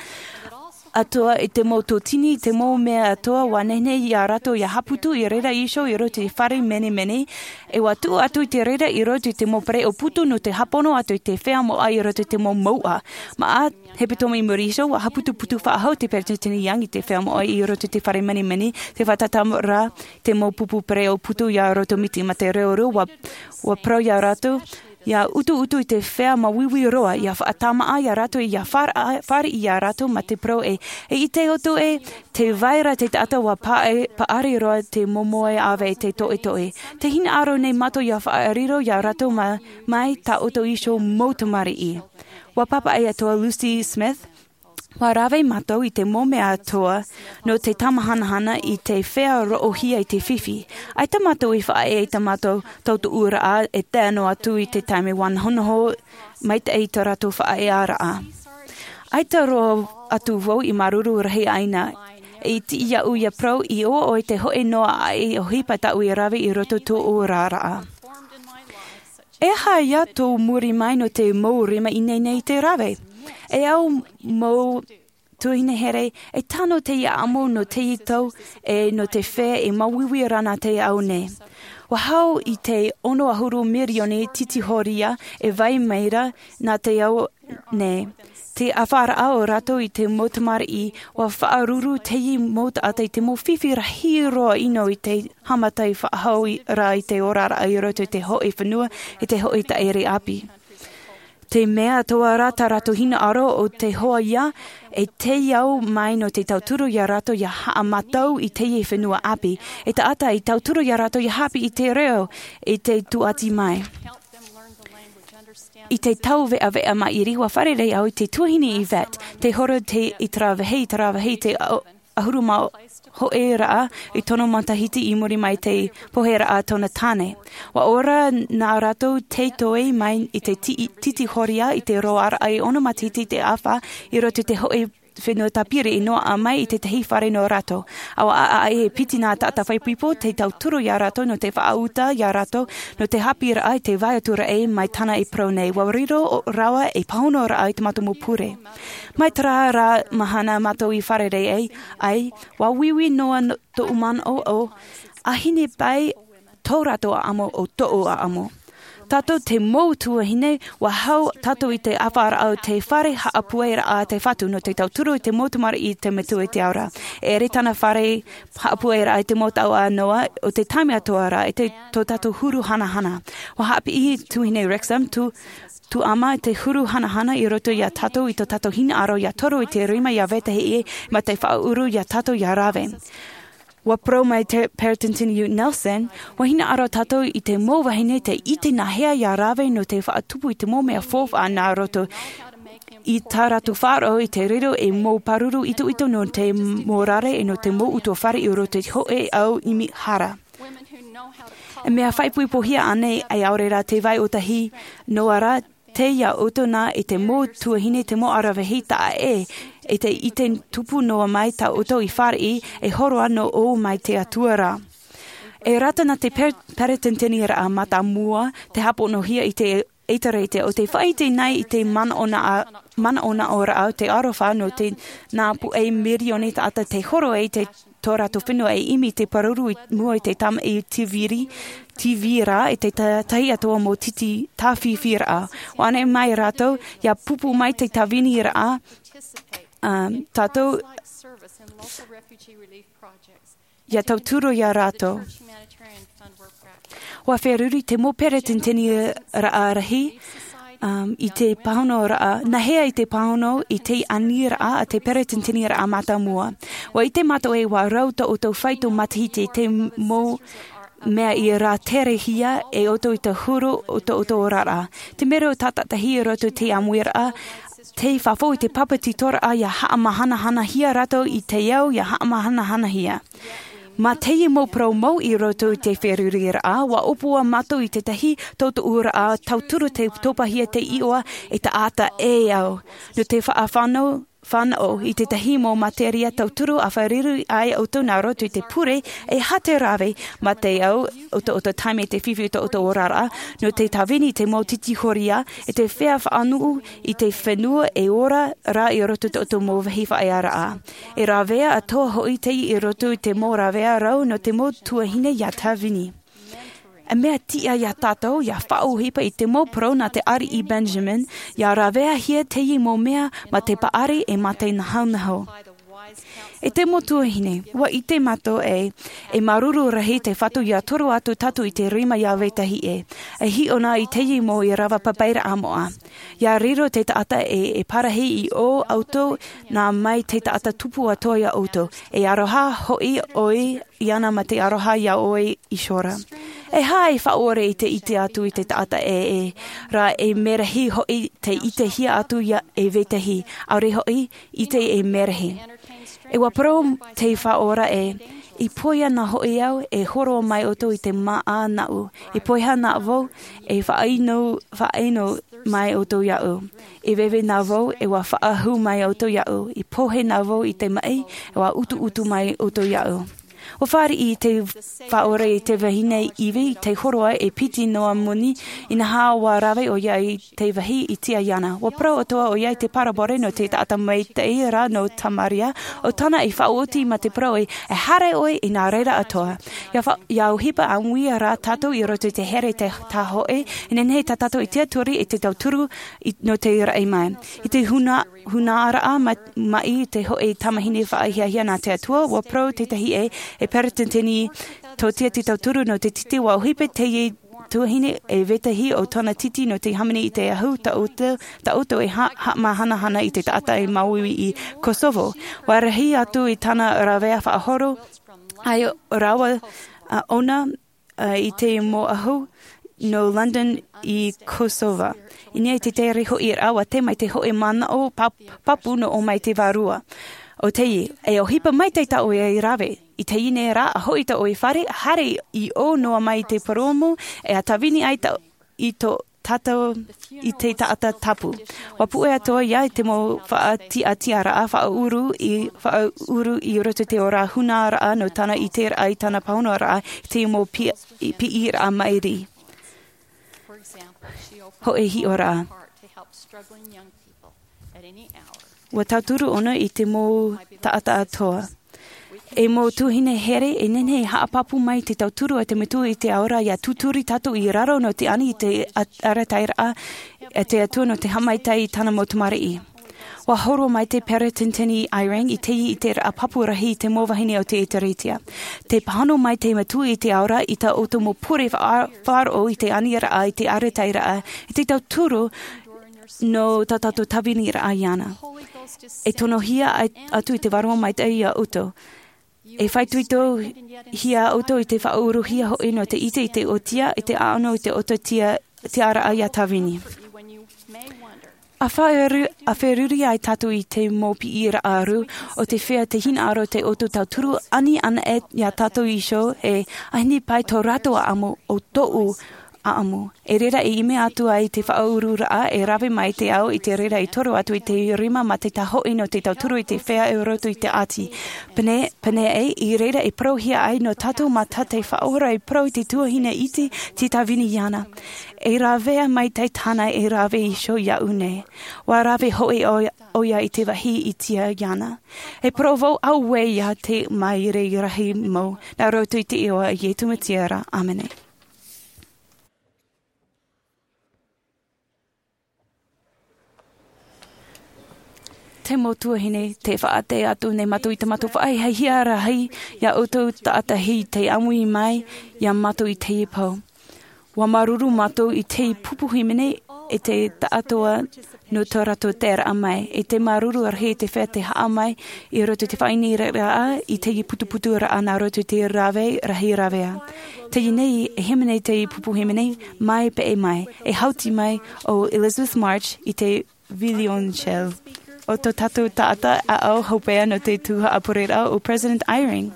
atua I te mō tōtini, te mō mea atua wa nene I a rato I a haputu I reira isho I roto I whare mene. E wa tu atu I te reira I roto I te mō pre o putu no te hapono atu I te whea mo ai I roto I te mō maua. Ma a hepe tomi muri isho wa haputu putu whaahau te Peretintini Young I te whea mo ai I roto I te whare mene. Te whatatara te mō pupu pre o putu I a roto miti ma te reoru wa pro I a rato. Ia utu I te whea ma wiwi roa, ia whaatama ia rato, ia whare ia rato ma te pro e I te oto e, te vaira te ata wa paari roa te momoe ave te toe. Te hina aro nei mato ia whaariro ia rato mai ta oto isho mautamari I. Wa papa e atoa Lucy Smith, wa rawe mato I te mome atoa no te tamahanahana I te whea roohia I te whiwhi. Ai ta mato I whae e ta mato tautu ura a e tēno atu I te taime wan honoho mai te ei ta rato whae ara a. Ai ta roa atu wau I maruru rahi aina e ti ia uia pro I o te hoe noa ai o hipa tau I rawe I roto tō o rara a. E haia tō muri mai no te maurima I nei te rawe. E au mō tuine here, e tano te ia amo no te itau, e no te whea e mawiwi rana te au ne. Wahau I te ono ahuru mirione titi horia e vai meira na te au ne. Te awhara o rato I te motamari I wa whaaruru te I mota ata I te mo whiwhi rahiroa ino I te hamatai whaahau ra I te orara I roto te hoe whanua e te hoe ta ere api. Te mea toa rata rato hina aro o te hoa ia e te iau mai no te tauturu ia rato ia haamatau I te ie whenua api. E ta ata I tauturu ia rato ia hapi I te reo e te tuati mai. I te tau vea mai I riwa wharerei au I te tuahini I vet, te horo te I tarawahei te ahuru mau hoera I tono matahiti I muri mai te pohera a tona tane. Wa ora nā rato te toe mai I te titi horia I te roara ai ono matiti te awha I roto te hoe whenua tapiri I noa a mai I te tehi whare no rato. Awa a e piti nā tata whaipipo te tauturu ia rato no te whaauta ia rato no te hapira ai te vaiatura e mai tana I pro nei. Wa riro rawa e pauno ra ai te matomu pure. Mai tra ra mahana mato I wharerei ai wa wiwi noa to uman o a hine pai tō rato a amo o to'o a amo. Tato te mou tuahine wa hau tato I te awhara au te whare haapuera a te whatu no te tauturu I te motumara I te metu e te aura. E re tana whare haapuera ai te motau a noa o te taime atoa ra e te tō tato huru hana. Wa hapi I tuhine Wrexham tu ama te huru hana I roto ia tato I to tato hina aro ia toro I te rima ia vetahi ma te whauru ia tato ia rave. Wa pro mai te Peretintini Nelson, wa hina aro tato I te mō wahine te ite na hea ia rave no te whaatupu I te mō mea fofa a nā roto I tā ratu whāro I te riro e mō paruru ito no te mōrare e no te mō uto whare I roto te hoe au imi hara. E mea whaipui pohia ane ai aurera te vai o tahi noara te ia otona I te mō tuahine te mō arawahi ta e te ite tupu noa mai ta oto I whare e horo ano o mai te atuara. E rata na te Peretintini ra a mata mua te hapo no hia I te eitareite o te whaite nei I te mana ona ora au te arofa no te nāpu e mirione ta ata te horo e te tōrato whenua e imi te paruru mua I te tam e tivira e te tahi atoa mō titi tāwhiwhira a. O ane mai rato, ia pupu mai te tawini ra a, tātou ia tauturo ia rātou. Wa wheruri te mōpere tintini raarahi I te pahono raa, nahea I te pahono I te ani raa a te pere tintini raa mata mua. Wa I te mato e wa rauta o tau whaito matahiti te mō mea I rā tere hia e oto I te huru o to oto o rara. Te mero tatatahi roto te amuira te whafo I te papati tora a ia haamahana hana hia rato I te iau ia haamahana hana hia. Ma teie mo promo I roto I te wheruri raa, wa opua mato I te tahi toto ura a tauturu te topahia te ioa e ta ata e au. No te whanau I te tahi mo materia tauturu a whariru ai auto nā roto I te pure e hate rave ma te au oto taime te whiwhi oto orara no te tawini te mo titi horia e te whea whaanu I te whenua e ora ra I roto oto mo wahi whaeara a. E ravea a toa hoi te I roto I te mo ravea rau no te mo tuahine ia tawini. A mea tia ia tātou, ia whaohipa I te mōpro nā te ari I Benjamin, ia rawea hia tei mō mea ma te paari e ma te nahau. E te motuahine, wa I te mato e maruru rahi te whatu ia toru atu tatu I te rima ia wetahi e. E hi ona I tei mō I rawa papaira amoa. Ia riro te taata e parahi I o auto nā mai te taata tupu atoa ia auto. E aroha hoi oi iana ma te aroha ia oi I shora. E hai whaore I te ite atu I te taata ra e merahi hoi te ite hia atu ia e wetahi. Aure hoi ite e merahi. E wapro te whaora I poia na hoi au e horo mai oto I te maa nau. I poiha na vau e whaino mai oto iau. E wewe na vau e wa whaahu mai oto iau. I pohe na vau I te mai e wa utu mai oto iau. O whare I te whaore I te wahine iwi, te horoa e piti noa muni, ina hawa rawe o iai te wahi I tia iana. Wa pro otoa o iai te parabore no te taata mai te ira no tamaria, o tana I whaoti ma te proe, e hare oi I nā reira atoa. Ia uhipa a nguia rā tato I roto te here te tahoe, inenhei ta tato I tia turi I te tauturu no te ira mai. I te hunara mai te hoe tamahini whaahia nā te atua, wa pro te tahi e peretenteni tō tia te tauturu no te titi wa uhipe te tuahine e wetahi o tōna titi no te hamini I te ahu ta auto e mahana I te taata e maui I Kosovo. Wa rahi atu I tana rawea whaahoro ai rawa ona I te mo ahu no London I Kosovo. Ine te te riho I rawa te mai te hoe mana o papu no o mai te varua. O tei, e o hipa mai te tau e rawe. I te ine rā, a hoi ta o e whare, hare I o noa mai te paromo, e a tawini ai ta I to tātou I te taata tapu. Wapu e atoa ia te mo whaatia raa, whauru I roto te ora huna raa no tana I te raa I tana pauno raa, te mo pi raa mairi. Ho e hi o raa. Wa tauturu ona I te mō taata atoa. E mō tuhine here e nene haapapu mai te tauturu a te metu I te aora ia tuturi tatu I raro no te ani I te arataira e te atua no te hamaitai I tana motumari I. Wa horo mai te pere tintini airang I te apapu rahi I te mōwahine o te eteritia. Te pahano mai te metu I te aora I ta oto mo pure wharo I te ani raa I te arataira I te tauturu no tatato tawini raa iana. E tono hia atu I te waroa mai te ia uto. E whaituito hia auto I te whauru hia hoi no te ite I te otia I te aano I te oto te ara ai a tawini. A whaeruri ai tatu I te mopi I ra aru o te whea te hina aro te oto tauturu ani ana e ia tatu I show e ahini pai tō rato a amo o tou aamu. E rera I ime atu ai te whauru raa e rawe mai te au I te rera I toro atu I te rima ma te tahoi no te tauturu I te whea e roto I te ati. Pene I rera I prohia ai no tato ma te whaora I pro I te tuahine iti te tawini iana. E rawea mai te tana e rawe I sho ia une. Wa rawe hoi oia I te wahi I tia iana. E provo au wea te mai rei rahi mo. Na roto I te iwa I Ietu Matiera. Amene. te motuahine, te whaate atu nei matu i te matu whaai hei hiara hei, ia utou taata hei te amui mai, ia matu i te ipau. Wa maruru matu i te pupuhimene, e te taatoa no tō rato tēra amai. E te maruru arhe te whea te haa mai, i roto te whaini raa, i te putuputu raa nā roto te rawe, rahi rawea. Te nei, e hemene te pupu hemene, mai pe e mai, e hauti mai o Elizabeth March i te Violoncello. O tō tatu taata a au haupea no te tuha apurera o President Eyring.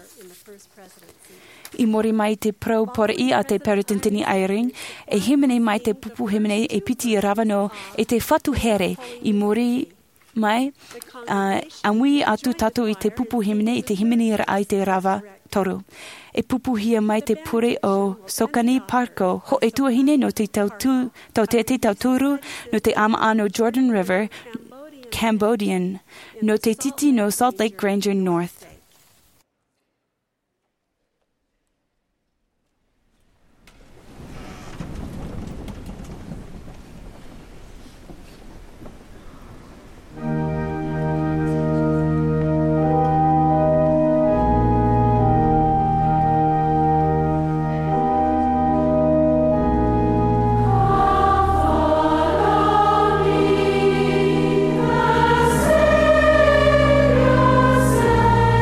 I mori mai te pro por I a te peritintini Eyring, e himene mai te pupu himene e piti ravano e te whatu here I mori mai amui atu tatu I te pupu himene I te himene ai te rava toru. E pupu hia mai te pure o Sokani Parko, ho e tuahine no te tauturu no te Amaano Jordan River, Cambodian, no te titi no Salt Lake Granger North. Say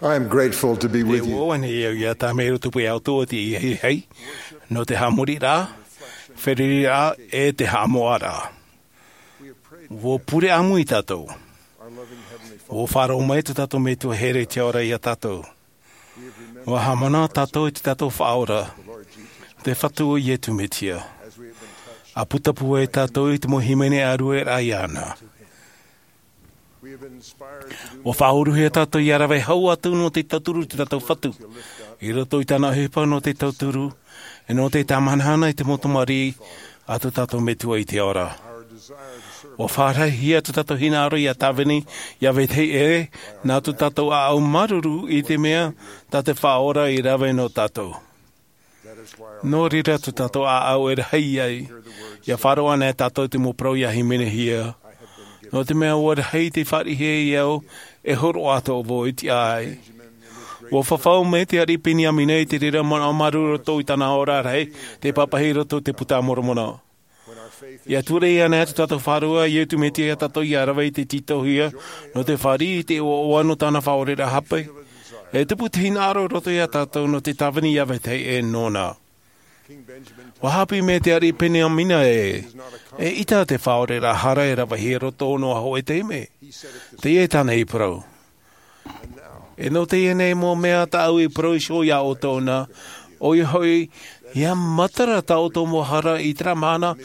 I am grateful to be with E you. o ane ia tā mei roto pui au tō te i hei hei. No te hamuri rā, whiriri rā e te hamoa rā. Wo pure amu i tātou. Wo whāro mai te tātou me tua here te ora i a tātou. Wa hamana tātou i te tātou whaora. Te whatu o ietu me tia. A putapu e tātou i te mohimene aru e rai ana. O whaoruhia tātou i arawe hau atu no te tauturu te tātou whatu. I roto i tāna hepa no te tauturu. E no te tamanhana i te motomari atu tātou me tua i te ora. O whārai hia tu tātou hina aro i a tāwini, ia wetei e, nā tu tātou a au maruru i te mea, tā te whaora i rawe no tātou. Nō rira tu tātou a au e rei ai, ia wharoa nē tātou te moprau ia himene hia. Nō te mea o rei te whari he i au, e horo ato o voi ti ai. O whawhau me te aripini amine i te rira mana maruru tō i tāna ora rei, te papahi roto te puta moromona. Ia ture ia nea te tātou wharua, i etu me te ia tātou i arawe i te titohia, no te whari i te o anu tāna whaorera hape. E tupu te hina aro roto ia tātou no te tawini ia vetei e nōna. Wahapi me te ari pene amina e ita te whaorera hara e rawa hi roto no aho e te ime. Te e tāna i prau. E no te ene mō mea tāu i prau i sho ia o tōna, o i hoi ia matara tau tō mohara i tera mana,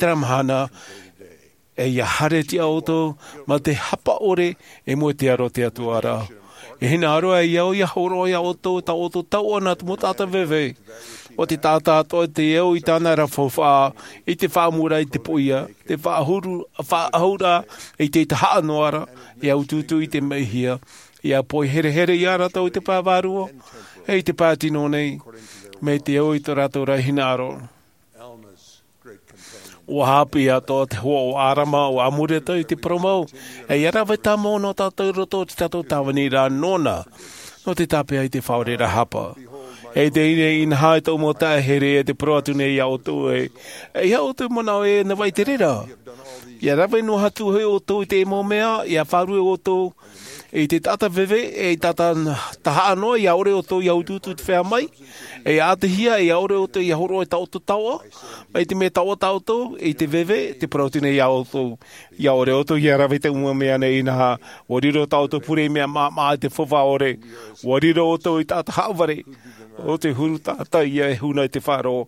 e ia hare ti auto, ma te hapa ore e mo te aro te atuara. E hina aroa i au ia horo i auto, ta auto tau ana tu mo tata vewe. O te tata ato te eo i tāna ra whawha, i te whaamura i te puia, te whaahura i te taha noara, i au tutu i te meihia, i a poi here here i ara tau i te pāwaruo, hei te pātino nei, me te o i tō rātou rahina aro. O hapi ato te hoa o arama o amureta i te promau. E arawe tamo no tātou roto te tātou tāwani rā nōna. No te tāpea i te whaorera hapa. E te ine in hae tau mo tā here e te proatune i auto e. E auto mana e na vai te rera. I arawe no hatu hoi o tō i te mo mea, i a wharue o tō. E te tata vewe, e tata taha anoa, i aore o tō i aututu te whea mai. E ātehia, i aore o tō i ahoro e tau tō taua. Mai te mea taua tau tō, e te vewe, te prautine i aore o tō, i arawe te umua mea nei inaha. Wariro tau tō pure mea maa te whawha ore. Wariro o tō i tata haware. O te huru tata i e huna i te wharo.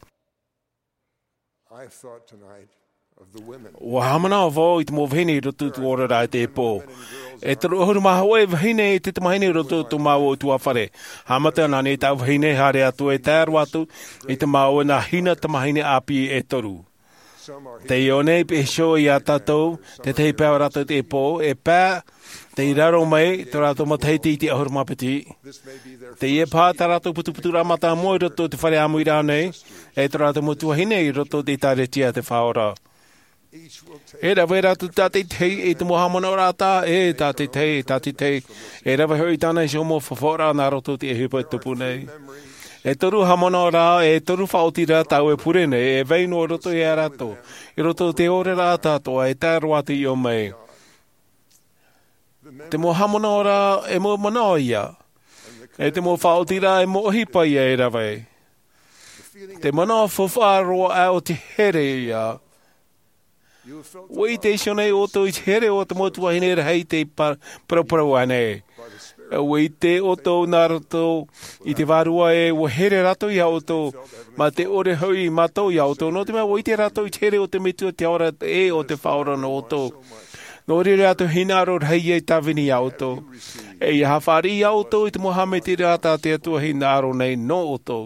O hamana o vau i te mō vhene i rotu tu ora rai te pō. E te rohuru maha oe vahine i te mahine roto tu mau o tua whare. Hamata nane tau vahine hare atu e tāru atu i te mau na hina te mahine api e toru. Te ione pe sho i a tātou, te tei pēo rata te pō, e pā te i raro mai, te rato mataiti i te ahuru mapiti. Te ie pā ta rato putu ramata mo i roto te whare amu i rānei, e te rato mo tuahine i roto te tāre tia te whaora. E rawe ratu tātei tei e te mohamana o rātā, e tātei tei. E rawe hoi tāna i sio mō whawhora nā roto te ehupa tupu nei. E toru hamana o rā, e toru whaoti rā tau e pure nei, e veino o roto i a rato. I roto te ore rā tātoa, e tāru atu i o mei. Te mohamana o rā, e mō mana o ia. E te mō whaoti rā, e mō hipa ia e rawe. Te mana o whawharoa au te here ia. Wei te shonei o tō i here o te motua hine rei te paraparau ane. Wei te o tō nārato i te wārua e o here rato i au tō. Ma te ore hui mato i au tō. No te mea wei te rato i here o te mitua te ora e o te whaora no o tō. No re rato hinaro rei e tawini i au tō. E i hawhari i au tō i te mohameti rata te atua hinaro nei no o tō.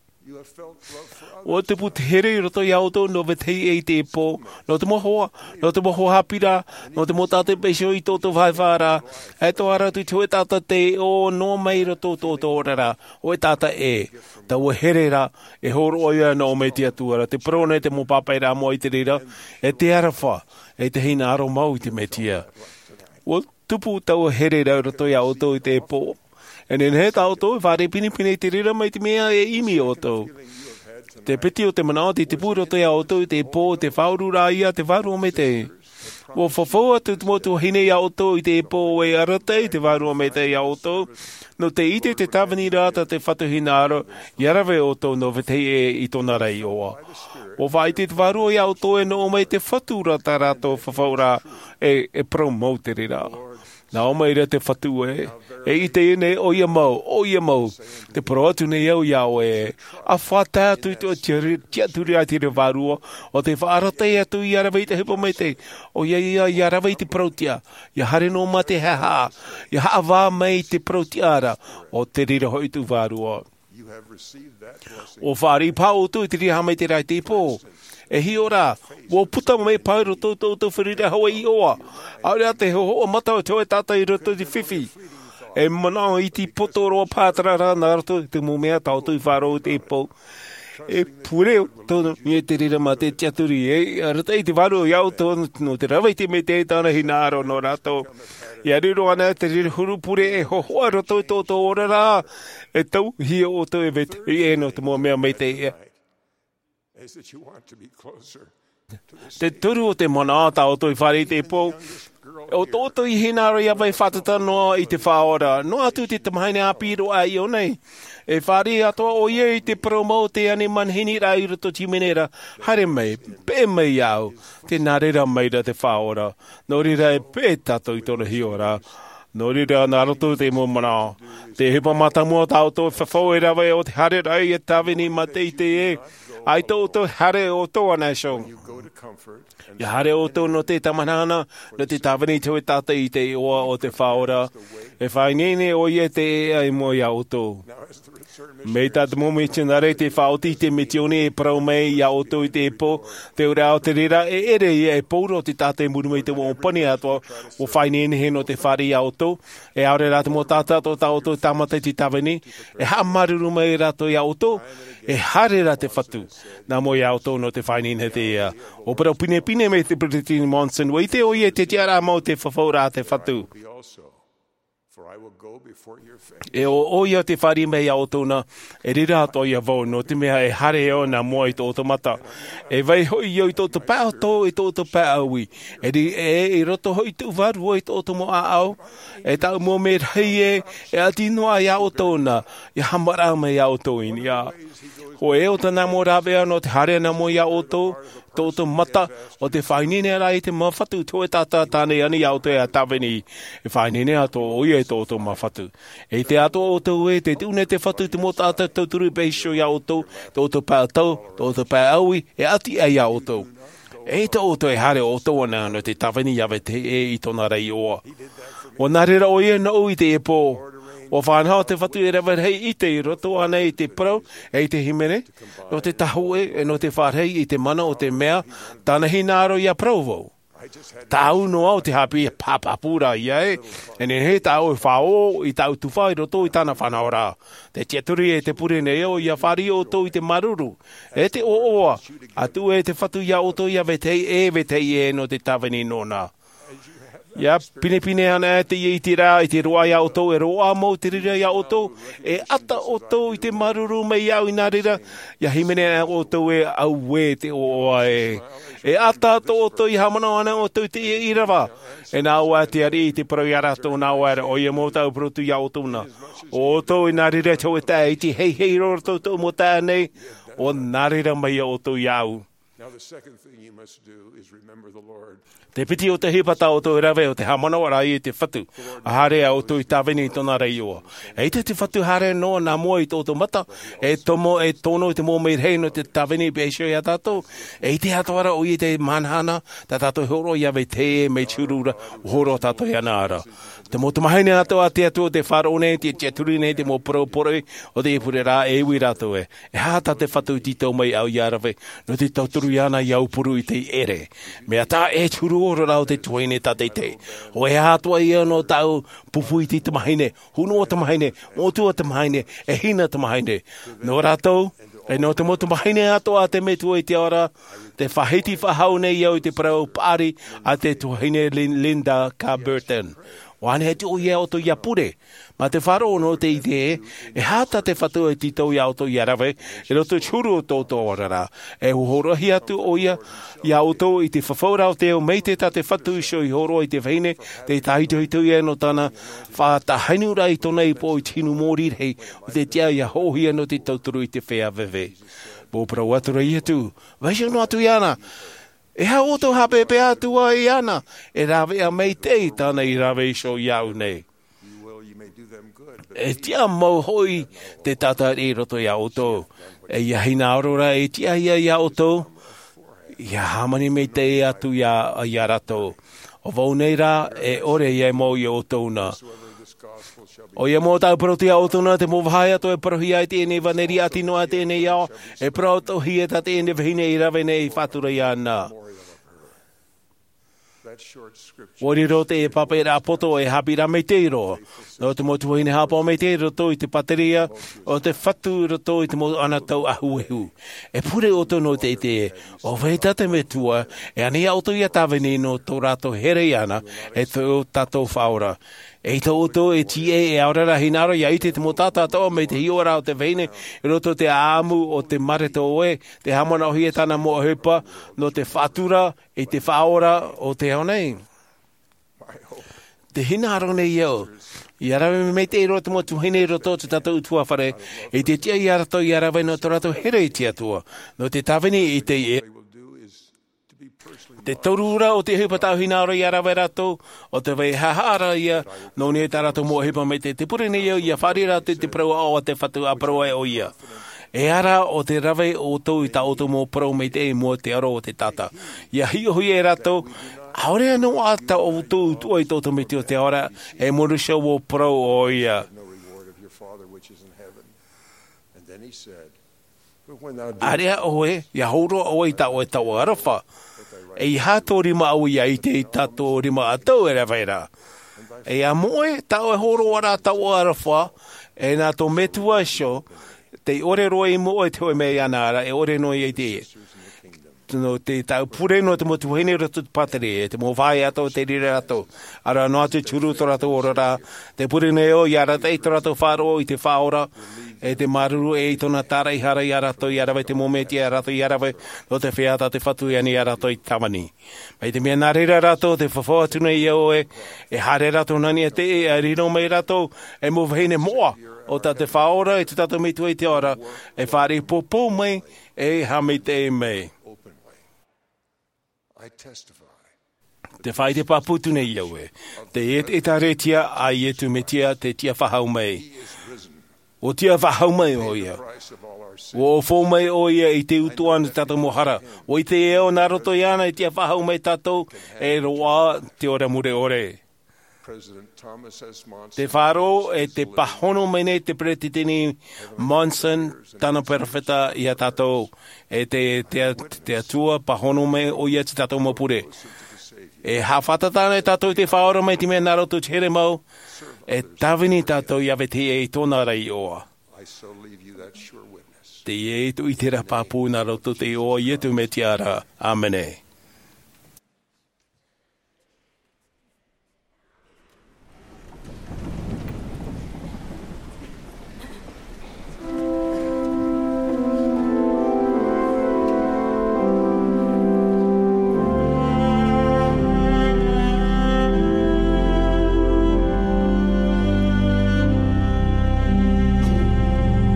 O te puti here i roto i auto no vetei e te pō, no te moho hapira, no te motate pesho i tōto whaiwhara, e tō ara tu tue tata te o no mai roto tōto orara, o e tata e, ta ua here ra, e horo oia no me te atuara, te prone te mo papaira mo i te rira, e te arawha, e te hina aro mau i te metia. O tupu ta ua here ra roto i auto i te pō, e nene he ta auto, whare pinipine i te rira mai te mea e imi o tō. Te piti o te manao te pūro te auto, te pō, te whauru rā ia, te waru o me te. O whawhaua tu motu hine ia oto I te epo e arata I te wārua me te ia oto. No te ite te tawani rāta te whatuhina aro, iarawe oto no vetei I tōna rei oa. O whai te wārua ia oto e no o mai te whatu rata rātou whawhaura e promote rira. Nā o mai te whatu e I te ene o ia mau, te proatu nei au iau a whata atu I tia turi ai te wārua, o te whaaratei atu I arawei te hipo mai te, o ia arawei te protia, ia hare no ma te haha, ia haawā mai te protiara, o te rira hoi tu wārua. O whāri pāo tu I te riha mai te rai te pō. E hi ora, wo puta mai pairo tō whirira hawa I oa. Aura te ho mata o tō e tata I roto I whiwhi. E mana I ti potoroa pātara rā nā roto te mumea tau tui whāro te pō. E pure tōna mi te rira ma te tiaturi rata I te wāro iau tōna no te rawai te me te tāna hinaro no rato. Ia riro ana te rira huru pure e hohoa roto I tō ora rā. E tau hi o tō e vete I no te mumea me te Te turu o te manata o toi whare te pō. O tō I hinaro ia vai whatata noa I te whaora. Noa atu te tamahaine apiro ai o nei. E whare atoa o ia I te promo te ane manhini rai roto timenera. Hare mai, pe mai au. Te narera mai ra te whaora. Nō rira e pe tato I tōna hiora. Nō rira nā roto te mōmana. Te hepa matamua tau tō whawhau e rawe o te hare rai e tawini ma te I te e. Ai tō hare o tō anai shong. Ia hare o tō no te tamanana, no te tawani tō e tata I te oa o te whaora. E whai nene o ia te e ai mo ia o tō. Mei tātu mō me tinare te whaoti te metione e parau mei ia o tō I te epo. Te ura o te rira e ere ia e pōro te tāta e muru mei te mō pani atua o whai nene he no te whare ia o tō. E aure rātu mō tāta tō tā o tō tamata te tawani. E ha maruru mei rātu ia o tō. E hare ra te whatu. Nā mo iau tō no te whainine te ia. O parau pine me te Brittany Monson. Wa I te o ia te tiara mau te whawhaura te whatu. E o ia te whari mei au tōna. E rira ato ia vau no te mea e hare eo nā mua I tō mata. E vai hoi iau I tō pāo tō I tō pāo I. E roto hoi tū varua I tō mo a au. E tau mo me rei e ati noa I au tōna. I hamara mei au tō ini a. Ho e o tana mo rawea no te hare na mo ia o tō mata o te whainene rai te mawhatu tō e tata tāne ani au te a tawini e whainene ato o ia tō mawhatu. E te ato o tō e te tūne te whatu te mo tāta tō turu beisho ia o tō pā tau, tō pā aui e ati ai au tō. E tō e hare o tō ana no te tawini awe te e I tōna rei oa. O nārera o ia no I te e pō. O whanau te whatu e rawa hei I te roto ana I te parau, e I te himene, no te tahu e no te wharhei I te mana o te mea, tāna hinaro ia provo. Tāu no au te hapi e pāpapura ia e ne he tāu e whao I tāu tuwhai roto I tāna whanau rā. Te tiaturi e te pure nei o ia whari o tō I te maruru. E te o oa, atu e te whatu ia o tō ia vetei e no te tawini nona. Ia, pine ana te I te rā, I te roa ia o tō, e roa mō te rira ia o tō, e ata o tō I te maruru mei au I nā rira, ia himene o tō e au we te oa e. E ata o tō I hamana ana o tō te I rawa. E nā ua te ari I te parau ia rato nā ua o ia mō tau protu ia o tōna. O tō I nā rira tō e tā, I te hei roro tō mō tā nei, o nā rira mai o tō iau. Now the second thing you must do is remember the Lord. Te piti o te hipata o tō rawe o te hamanawara I te whatu. A hare au tō I tāwini I tōna rei oa. E te whatu hare noa nā mua I tō mata. E tomo e tono I te mō mei rei no te tāwini beisho ia tātou. E te atoara o I te manhana. Tā tātou horo ia vei te e mei churura. Horo tātou ia nāra. Te mō tumahaine ato a te atu o te wharone, te tiaturi nei, te mō poroi o te ipure rā e ui rātou e. E hāta te whatu I titau mai au iarawe. No te tauturu iana I au puru I te ere. Mea tā e churu oro rau te tuaine tate te. O e hātua ia no tau pupu I te tamahaine, huno o tamahaine, motu o tamahaine, e hina tamahaine. No rātou, e no te motu mahaine ato a te metua I te ora, te whahiti whahau nei au I te parau pāri a te tuaine Linda Carburton. Wane he tu o ia o to ia pure. Ma te wharo no te ide e hata te whatu e titau ia o to ia rawe, e roto churu o tō tō orara. E horohi atu o ia o to i te whawhaura o te o mei te ta te whatu iso i horo i te whaine, te tahito hitu ia no tana whata hainura i tona i po i tinu mōri rei, o te tia ia hohia no te tauturu i te whea vewe. Bō prau atura i atu, waisio no atu iana, e ha oto hape pe atua i ana, e rawe a mei te tana i rawe iso iau nei. E tia mau hoi te tata i roto ia oto. E ia hina aurora e tia ia oto. Ia hamani mei te atu ia rato. O vau nei ra e ore ia mo i oto na. O ia mo tau proti a oto na te mo vahai ato e parohi ai tēne vaneri ati noa tēne iao. E proto hi e ta tēne vahine i rawe nei whatura ia na. Wori rote e pape ra poto e hapira mei te ro. No te motu hine hapa mei te roto i te pateria, o te whatu roto i te motu anatau ahuehu. E pure oto no te o veita te metua, e ania oto ia tawene no tō rato here ana, e tō tatou whaora. E tō oto e tie e aurara hinaro ia ite te motata toa mei te hiora o te veine, e roto te aamu o te mareto oe, te hamana o hietana mo hepa, no te whatura e te whaora o te honei. Te hinaro nei eo. I arawe mei te iro te mo tuhine roto te tatou utua whare, e te tia i arato i arawe no te rato here i tia tua, no te tawini i te e. Te torura o te hupatau hinaro i arawe rato, o te wei hahara ia, no ne ta rato mo hepa mei te pure nei eo, ia wharira te praua o te whatu a praua o ia. E ara o te rawe o tau i ta oto mo prau mei te mo te aro o te tata. Ia hi hui e rato, aorea no ata o tau tua i tōta me te o te ora, e morusha o prau o ia. Area oe, ia horo oe i ta oe tau arafa. E i hato rima au ia i te tato rima atau e rawera. E a moe, tau e horo ara tau arafa, e nā tō metua sho, te ore roe i moe te oe mei anara, e ore noi i te no te tau pure no te motu hene rato te patere, te mo vai ato te rire ato. Ara no atu churu to rato orara, te pure neo i ara te ito rato wharo i te whaora, e te maruru e i tona tara i hara i arato i arawe te mometi i arato i arawe, no te whiata te whatu i ani i arato i tamani. Mei te mea nārera rato, te whawha tuna i oe, e hare rato nani a te e a rino mei rato, e mo vahine moa, o ta te whaora, e te tato mei tua i te ora, e whare popo mei, e hame te mei. Te whai te paputu nei iau te e taretia a i etu me tia te tia whahau mei. O tia whahau mei o ia. O fō mei o ia i te utuana tato mohara. O i te eo nā roto i ana i tia whahau mei tato e roa te ora mure ore. Te wharo e te pahono mene te pretitini Monson tana perfeta i a tato e te atua pahono me o ia te tato mapure. E hawhatatana e tato i te whaora me ti mea naroto tere mau e tawini tato i ave te e tōna rei oa. Te e tu i tera papu naroto te oa i etu me tiara. Amene.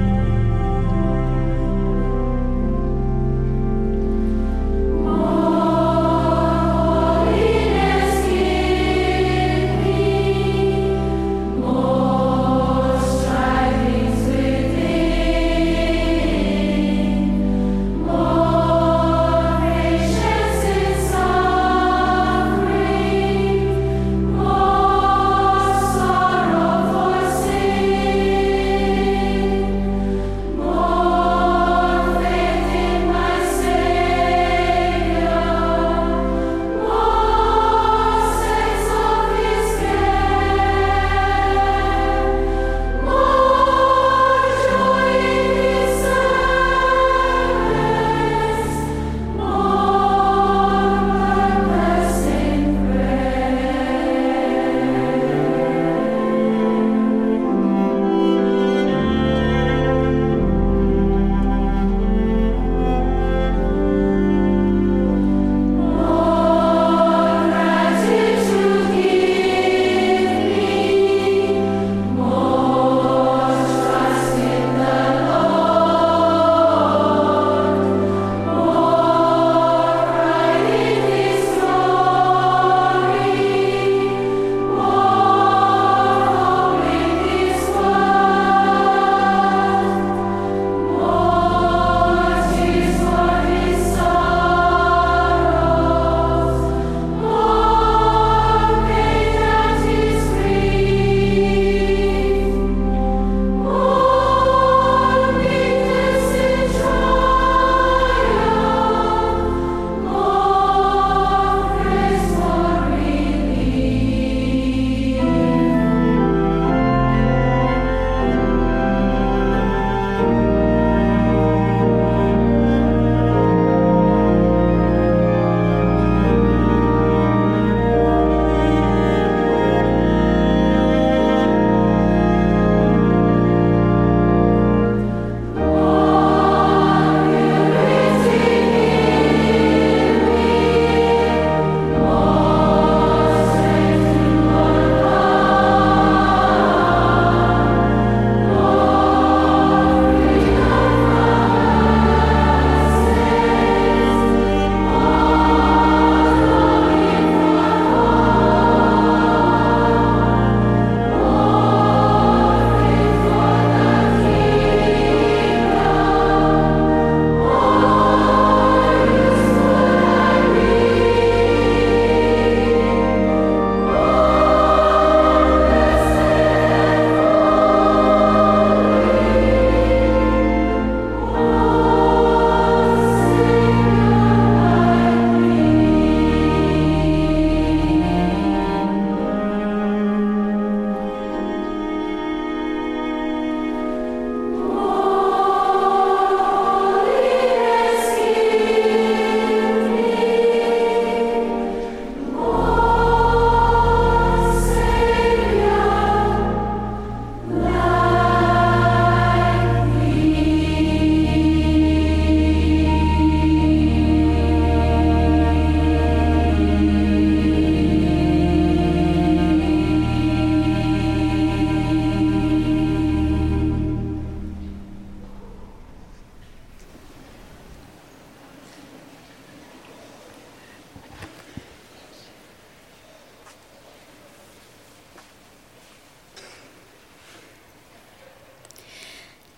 Oh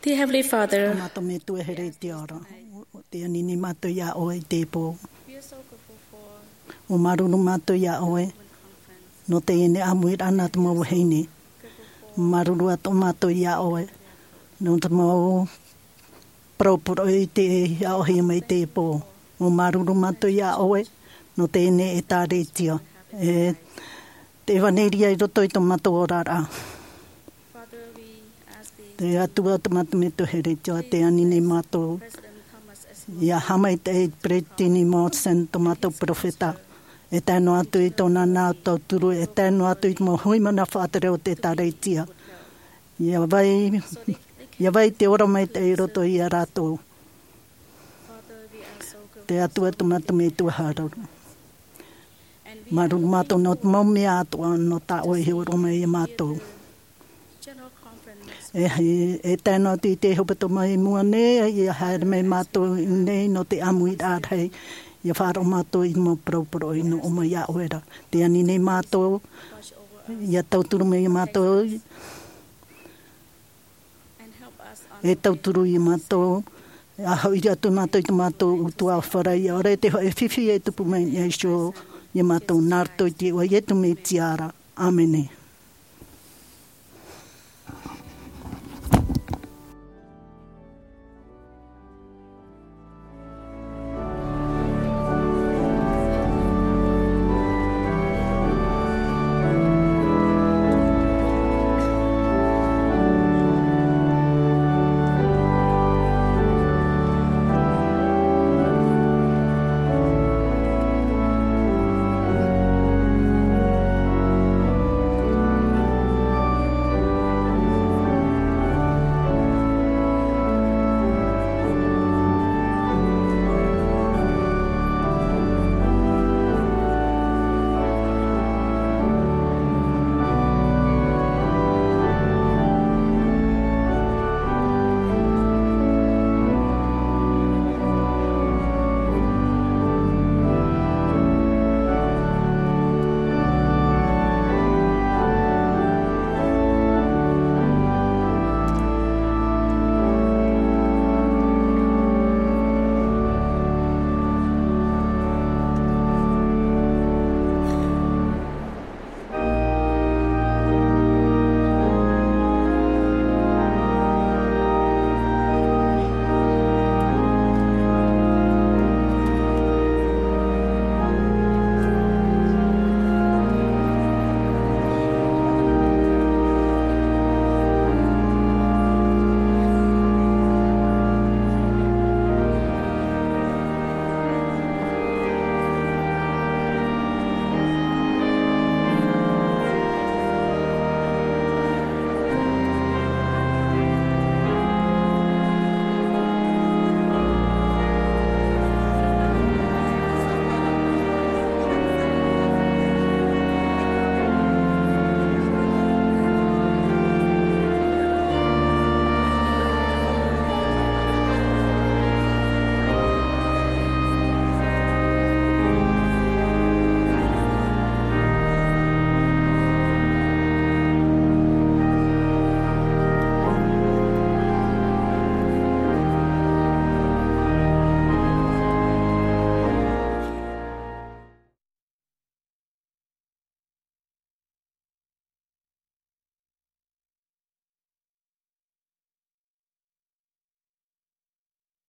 Dear Heavenly Father, Mato me tu e here te ora. Te anini mato ia oe te po. we are so grateful for O maruru mato ia oe. No te ene amuir ana te mau heine. Maruru ato mato ia oe. No te mau proporo i te ia ohe mai te po. O maruru mato ia oe. No te ene e tā reitia. E te waneria i roto i to mato orara. Father, we ask thee, Te atua te mato me to here tia te anine mato. President Thomas S. Ia hamai te e pretini mo sen to mato profeta. E tēno atu i tōna nā tau turu, e tēno atu i mo hui mana whātere o te tāreitia. Ia vai te ora mai te i roto i a rātou. Father, we are so grateful. Te atua tu mata me tu hārau. Maru mātou no te mau mea atua no tā oe he oro mai i mātou. General Conference next E tēno atu i te hopato mai mua ne, i a haere mai mātou i nei no te amu i ārhei. Ia whāro mātou i mo proporo i no o mai a oera. Te ani nei mātou, watch over us ia tauturu mai i mātou, and help us on e tauturu i mātou, a hau i atu mātou i te mātou utua wharai. Ora te hoa e whiwhi e tupu mai i aisho i mātou nārtoi te ua i etu me tiara. Amene.